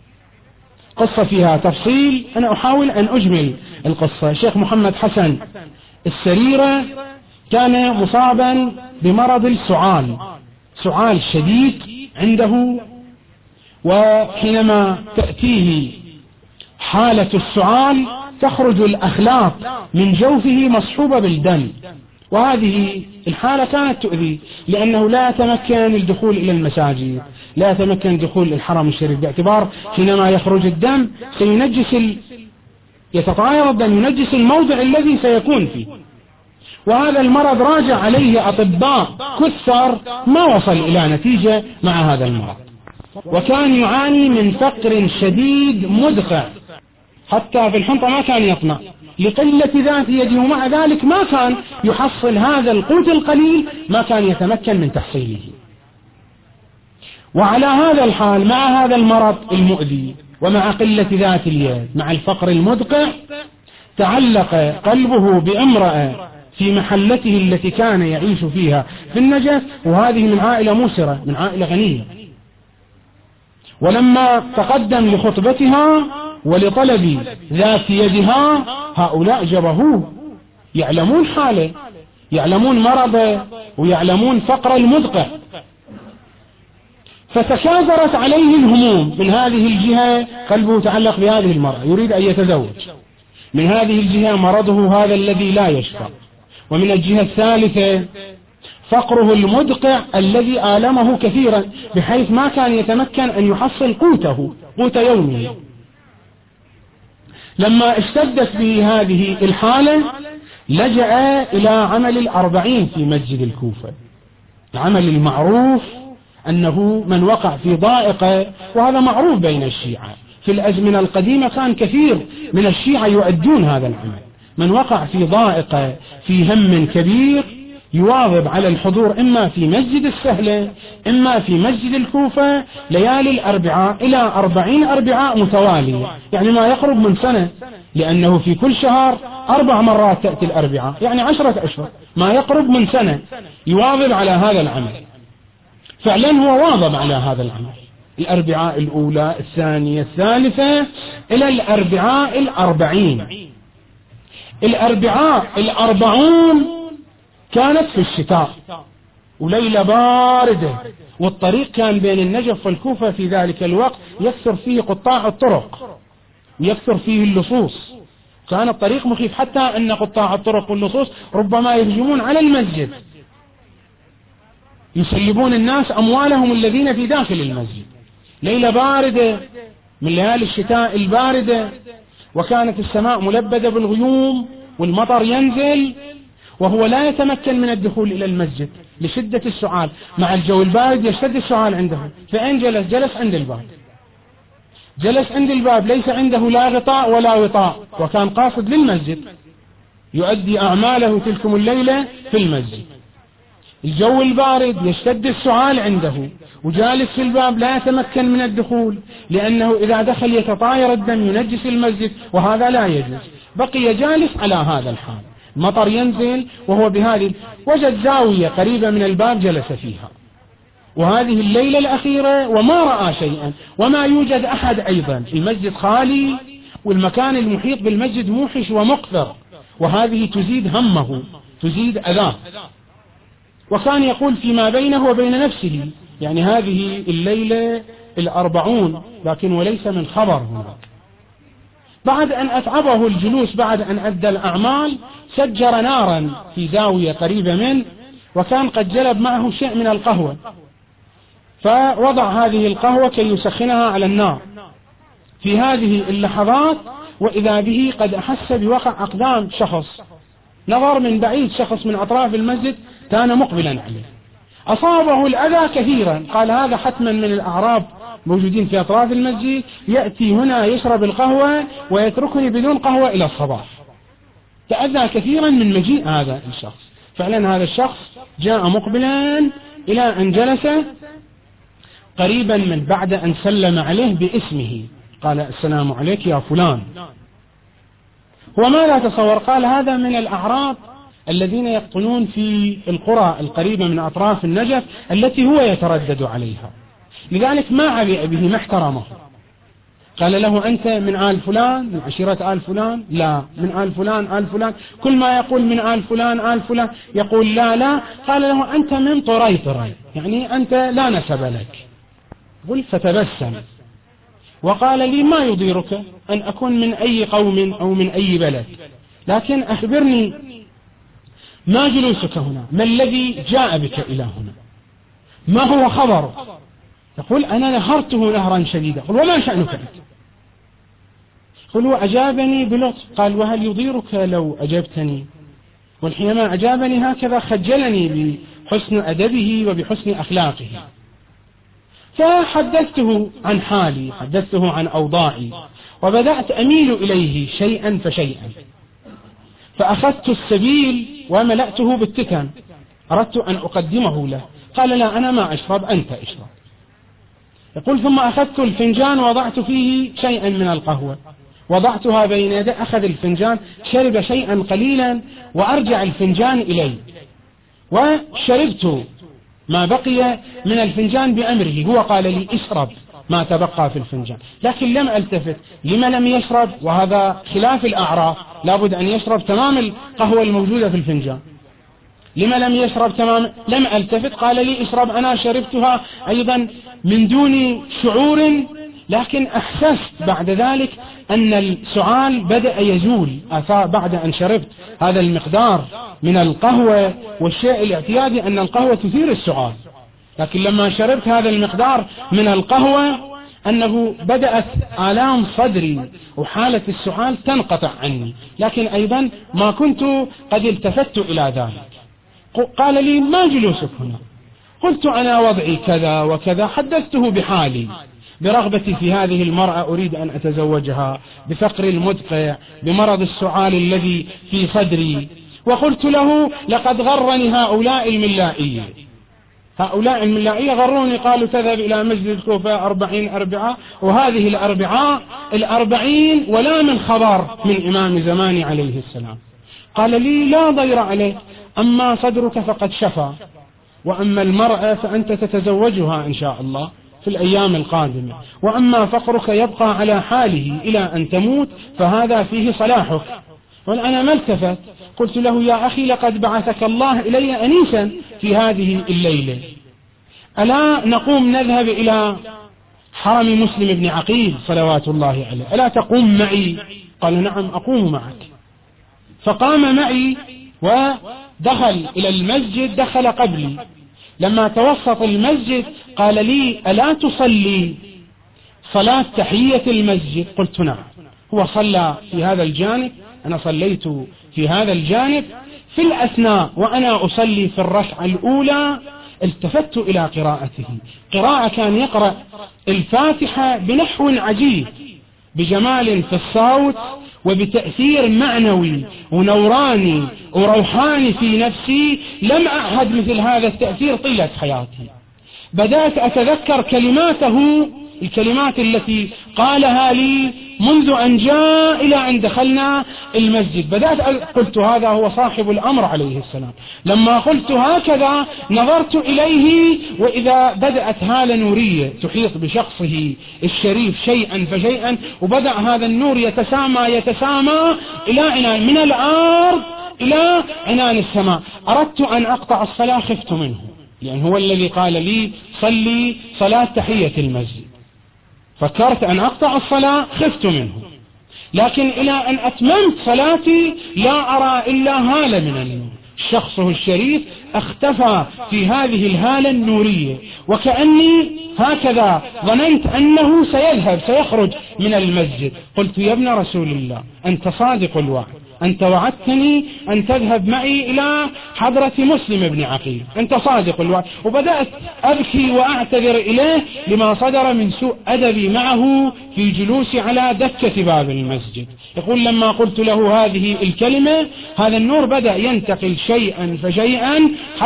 قصة فيها تفصيل، أنا أحاول أن أجمل القصة. الشيخ محمد حسن السريرة كان مصابا بمرض السعال، سعال شديد عنده، وحينما تأتيه حالة السعال تخرج الأخلاط من جوفه مصحوبة بالدم، وهذه الحالة كانت تؤذي لأنه لا يتمكن الدخول إلى المساجد، لا يتمكن دخول الحرم الشريف، باعتبار حينما يخرج الدم سينجس ال... يتطاير الدم ينجس الموضع الذي سيكون فيه. وهذا المرض راجع عليه أطباء كثر ما وصل إلى نتيجة مع هذا المرض، وكان يعاني من فقر شديد مدقع، حتى في الحنطة ما كان يطمع لقلة ذات يده، ومع ذلك ما كان يحصل هذا القوت القليل، ما كان يتمكن من تحصيله. وعلى هذا الحال مع هذا المرض المؤذي ومع قلة ذات اليد مع الفقر المدقع، تعلق قلبه بامرأة في محلته التي كان يعيش فيها في النجف، وهذه من عائلة مسرة، من عائلة غنية. ولما تقدم لخطبتها ولطلب ذات يدها، هؤلاء جبهوه، يعلمون حاله، يعلمون مرضه، ويعلمون فقر المدقع، فتكاثرت عليه الهموم. من هذه الجهة قلبه تعلق بهذه المرأة، يريد أن يتزوج، من هذه الجهة مرضه هذا الذي لا يشفى، ومن الجهة الثالثة فقره المدقع الذي آلمه كثيرا بحيث ما كان يتمكن أن يحصل قوته قوت يومه. لما اشتدت به هذه الحالة لجأ إلى عمل الأربعين في مسجد الكوفة، العمل المعروف أنه من وقع في ضائقة، وهذا معروف بين الشيعة في الأزمنة القديمة، كان كثير من الشيعة يؤدون هذا العمل. من وقع في ضائقة في هم كبير يواظب على الحضور إما في مسجد السهلة إما في مسجد الكوفة ليالي الأربعاء إلى أربعين أربعاء متوالية، يعني ما يقرب من سنة، لأنه في كل شهر أربع مرات تأتي الأربعاء، يعني عشرة أشهر، ما يقرب من سنة يواظب على هذا العمل. فعلا هو واظب على هذا العمل، الأربعاء الأولى الثانية الثالثة إلى الأربعاء الأربعين. الأربعاء الأربعون كانت في الشتاء وليلة باردة، والطريق كان بين النجف والكوفة في ذلك الوقت يكثر فيه قطاع الطرق ويكثر فيه اللصوص، كان الطريق مخيف حتى أن قطاع الطرق واللصوص ربما يهجمون على المسجد يسلبون الناس أموالهم الذين في داخل المسجد. ليلة باردة من ليالي الشتاء الباردة، وكانت السماء ملبدة بالغيوم والمطر ينزل، وهو لا يتمكن من الدخول إلى المسجد لشدة السعال. مع الجو البارد يشتد السعال عنده، فأين جلس؟ جلس عند الباب، جلس عند الباب، ليس عنده لا غطاء ولا وطاء، وكان قاصد للمسجد يؤدي أعماله تلكم الليلة في المسجد. الجو البارد يشتد السعال عنده، وجالس في الباب لا يتمكن من الدخول، لأنه إذا دخل يتطاير الدم ينجس المسجد، وهذا لا يجوز. بقي جالس على هذا الحال، مطر ينزل وهو بهذه، وجد زاوية قريبة من الباب جلس فيها، وهذه الليلة الأخيرة وما رأى شيئا وما يوجد أحد أيضا، المسجد خالي والمكان المحيط بالمسجد موحش ومقفر، وهذه تزيد همه تزيد أذاه. وكان يقول فيما بينه وبين نفسه، يعني هذه الليلة الأربعون، لكن وليس من خبر هنا. بعد أن أتعبه الجلوس بعد أن أدى الأعمال سجر نارا في زاوية قريبة منه، وكان قد جلب معه شيء من القهوة، فوضع هذه القهوة كي يسخنها على النار. في هذه اللحظات وإذا به قد أحس بوقع أقدام شخص، نظر من بعيد شخص من أطراف المسجد كان مقبلا عليه، أصابه الأذى كثيرا، قال هذا حتما من الأعراب موجودين في أطراف المسجد، يأتي هنا يشرب القهوة ويتركني بدون قهوة إلى الصباح. تأذى كثيرا من مجيء هذا الشخص. فعلا هذا الشخص جاء مقبلا إلى أن جلس قريبا من بعد أن سلم عليه باسمه، قال السلام عليك يا فلان. هو ما لا تصور، قال هذا من الأعراب الذين يقطنون في القرى القريبة من أطراف النجف التي هو يتردد عليها، لذلك ما عبئ به ما احترمه. قال له أنت من آل فلان، من عشيرة آل فلان؟ لا. من آل فلان آل فلان؟ كل ما يقول من آل فلان آل فلان يقول لا لا. قال له أنت من طريطري، يعني أنت لا نسب لك. قل فتبسم وقال لي ما يضيرك أن أكون من أي قوم أو من أي بلد، لكن أخبرني ما جلوسك هنا، ما الذي جاء بك إلى هنا، ما هو خبرك؟ يقول أنا نهرته نهرا شديدا. قل وما شأنك أنت؟ قل وأجابني بلطف. قال وهل يضيرك لو أجبتني؟ والحينما أجابني هكذا خجلني بحسن أدبه وبحسن أخلاقه. فحدثته عن حالي، حدثته عن أوضاعي، وبدأت أميل إليه شيئا فشيئا، فأخذت السبيل وملأته بالتكن، أردت أن أقدمه له. قال لا أنا ما أشرب، أنت اشرب. يقول ثم أخذت الفنجان ووضعت فيه شيئا من القهوة، وضعتها بين يدي، أخذ الفنجان شرب شيئا قليلا وأرجع الفنجان إلي، وشربت ما بقي من الفنجان بأمره. هو قال لي اشرب ما تبقى في الفنجان، لكن لم ألتفت لما لم يشرب، وهذا خلاف الأعراف، لابد أن يشرب تمام القهوة الموجودة في الفنجان. لما لم يشرب تمام؟ لم ألتفت. قال لي اشرب، أنا شربتها أيضا من دون شعور، لكن أحسست بعد ذلك أن السعال بدأ يزول بعد أن شربت هذا المقدار من القهوة، والشيء الاعتيادي أن القهوة تثير السعال، لكن لما شربت هذا المقدار من القهوة أنه بدأت آلام صدري وحالة السعال تنقطع عني، لكن أيضا ما كنت قد التفت إلى ذلك. قال لي: ما جلوسك هنا؟ قلت: أنا وضعي كذا وكذا، حدثته بحالي، برغبتي في هذه المرأة، أريد أن أتزوجها، بفقر المدقع، بمرض السعال الذي في صدري. وقلت له: لقد غرني هؤلاء الملائية، هؤلاء الملائية غروني، قالوا تذهب إلى مسجد الكوفة أربعين أربعة، وهذه الأربعاء الأربعين ولا من خبر من إمام زماني عليه السلام. قال لي: لا ضير عليك، أما صدرك فقد شفى، وأما المرأة فأنت تتزوجها إن شاء الله في الأيام القادمة، وأما فقرك يبقى على حاله إلى أن تموت فهذا فيه صلاحك. وأنا ما التفت، قلت له: يا أخي لقد بعثك الله إلي أنيسا في هذه الليلة، ألا نقوم نذهب إلى حرم مسلم بن عقيل صلوات الله عليه، ألا تقوم معي؟ قال: نعم أقوم معك. فقام معي ودخل إلى المسجد، دخل قبلي، لما توسط المسجد قال لي: ألا تصلي صلاة تحية المسجد؟ قلت: نعم. هو صلى في هذا الجانب، أنا صليت في هذا الجانب. في الأثناء وأنا أصلي في الركعة الأولى التفت إلى قراءته، قراءة كان يقرأ الفاتحة بنحو عجيب، بجمال في الصوت وبتأثير معنوي ونوراني وروحاني في نفسي، لم أعهد مثل هذا التأثير طيلة حياتي. بدأت أتذكر كلماته، الكلمات التي قالها لي منذ أن جاء إلى أن دخلنا المسجد. بدأت قلت: هذا هو صاحب الأمر عليه السلام. لما قلت هكذا نظرت إليه، وإذا بدأت هالة نورية تحيط بشخصه الشريف شيئا فشيئا، وبدأ هذا النور يتسامى يتسامى إلى عنان من الأرض إلى عنان السماء. أردت أن أقطع الصلاة، خفت منه، لأن هو الذي قال لي: صلي صلاة تحية المسجد. فكرت أن أقطع الصلاة، خفت منه، لكن إلى أن أتممت صلاتي لا أرى إلا هالة من النور، شخصه الشريف اختفى في هذه الهالة النورية، وكأني هكذا ظننت أنه سيذهب سيخرج من المسجد. قلت: يا ابن رسول الله، أنت صادق الوعد، أنت وعدتني أن تذهب معي إلى حضرة مسلم بن عقيل، أنت صادق الوعد. وبدأت أبكي وأعتذر إليه لما صدر من سوء أدبي معه في جلوسي على دكة باب المسجد. يقول: لما قلت له هذه الكلمة هذا النور بدأ ينتقل شيئا فشيئا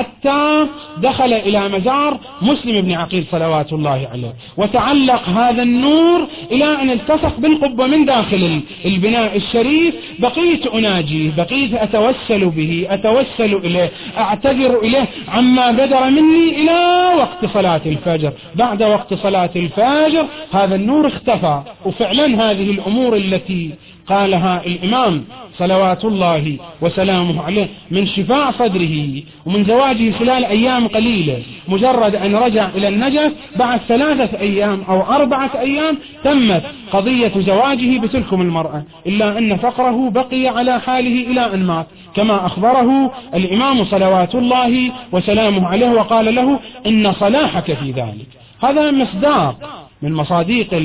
حتى دخل إلى مزار مسلم بن عقيل صلوات الله عليه، وتعلق هذا النور إلى أن التصق بالقبة من داخل البناء الشريف. بقيت أناجيه، بقيت أتوسل به، أتوسل إليه، أعتذر إليه عما بدر مني إلى وقت صلاة الفجر. بعد وقت صلاة الفجر هذا النور اختفى. وفعلا هذه الأمور التي قالها الإمام صلوات الله وسلامه عليه من شفاء صدره ومن زواجه خلال أيام قليلة، مجرد أن رجع إلى النجف بعد ثلاثة أيام أو أربعة أيام تمت قضية زواجه بتلكم المرأة، إلا أن فقره بقي على حاله إلى أن مات، كما أخبره الإمام صلوات الله وسلامه عليه، وقال له: إن صلاحك في ذلك. هذا مصداق من مصاديق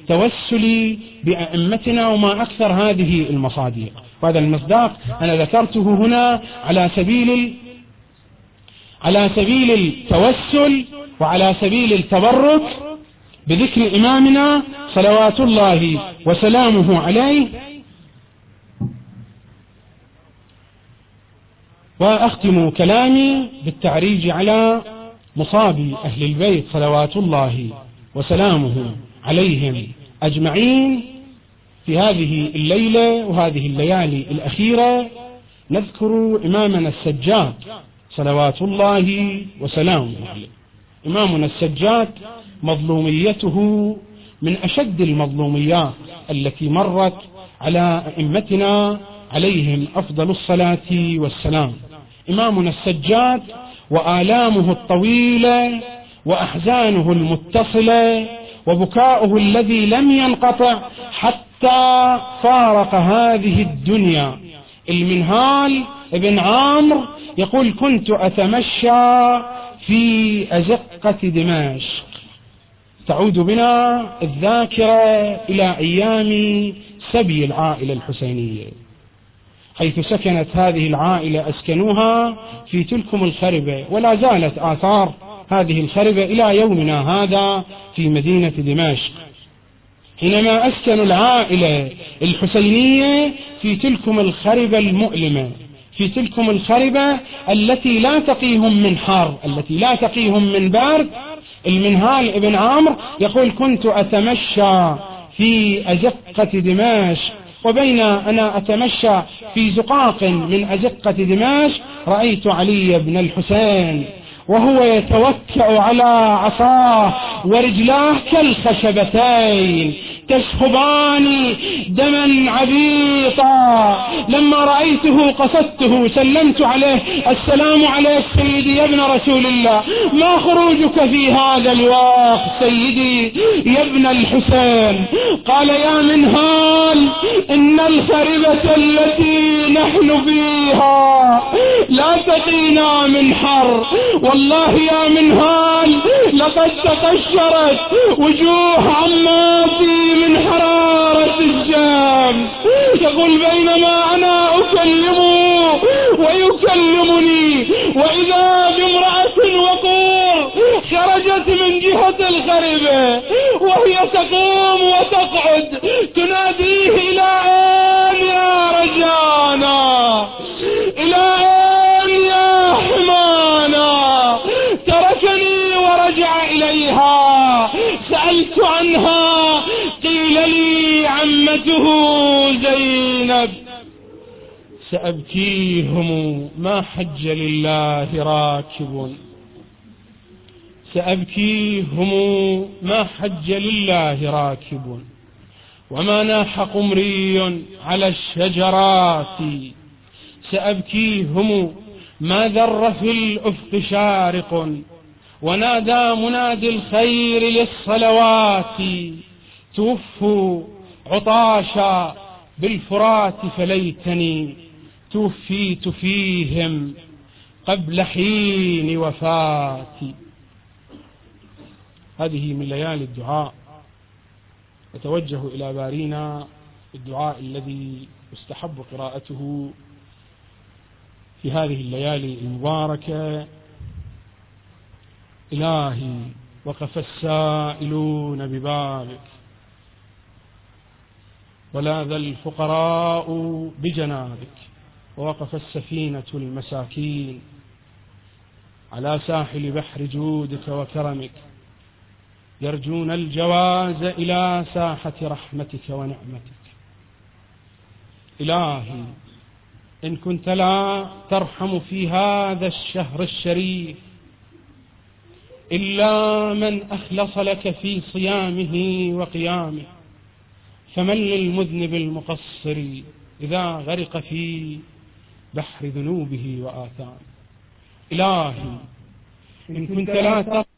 التوسل بأئمتنا، وما أكثر هذه المصاديق. وهذا المصداق أنا ذكرته هنا على سبيل على سبيل التوسل وعلى سبيل التبرك بذكر إمامنا صلوات الله وسلامه عليه. وأختم كلامي بالتعريج على مصاب أهل البيت صلوات الله وسلامه عليهم أجمعين في هذه الليلة وهذه الليالي الأخيرة. نذكر إمامنا السجاد صلوات الله وسلامه عليه. إمامنا السجاد مظلوميته من أشد المظلوميات التي مرت على أئمتنا عليهم أفضل الصلاة والسلام. إمامنا السجاد وآلامه الطويلة وأحزانه المتصلة وبكاؤه الذي لم ينقطع حتى فارق هذه الدنيا. المنهال ابن عمرو يقول: كنت أتمشى في أزقة دمشق. تعود بنا الذاكرة إلى أيام سبي العائلة الحسينية، حيث سكنت هذه العائلة، أسكنوها في تلكم الخربة، ولا زالت آثار هذه الخربة إلى يومنا هذا في مدينة دمشق. حينما أسكنوا العائلة الحسينية في تلكم الخربة المؤلمة، في تلكم الخربة التي لا تقيهم من حر، التي لا تقيهم من برد، المنهال ابن عمرو يقول: كنت أتمشى في أزقة دمشق، وبين أنا أتمشى في زقاق من أزقة دمشق رأيت علي بن الحسين وهو يتوكأ على عصاه ورجلاه كالخشبتين تسحبان دما عبيطا. لما رأيته قصدته، سلمت عليه: السلام عليك سيدي يا ابن رسول الله، ما خروجك في هذا الوقت سيدي يا ابن الحسين؟ قال: يا منهال، إن الخربة التي نحن فيها لا تقينا من حر، والله يا منهال لقد تقشرت وجوه عماتي من حرارة الشمس. يقول: بينما أنا أكلمه ويكلمني وإذا بامرأة وقور خرجت من جهة الخربة وهي تقوم وتقعد تناديه: إلى أين يا رجانا؟ إلى أين يا حمانا؟ تركني ورجع إليها، سألت عنها قيل لي عمته زينب. سأبكيهم ما حج لله راكب، سأبكيهم ما حج لله راكب، وما ناح قمري على الشجرات. سأبكيهم ما ذر في الأفق شارق، ونادى منادي الخير للصلوات. توفوا عطاشا بالفرات، فليتني توفيت فيهم قبل حين وفاتي. هذه من ليالي الدعاء. أتوجه إلى بارينا الدعاء الذي يستحب قراءته في هذه الليالي المباركة: إلهي، وقف السائلون ببابك، ولاذ الفقراء بجنابك، ووقف السفينة المساكين على ساحل بحر جودك وكرمك، يرجون الجواز إلى ساحة رحمتك ونعمتك. إلهي، إن كنت لا ترحم في هذا الشهر الشريف إلا من أخلص لك في صيامه وقيامه، فمن للمذنب المقصر إذا غرق في بحر ذنوبه وآثامه. إلهي، إن كنت لا ترحم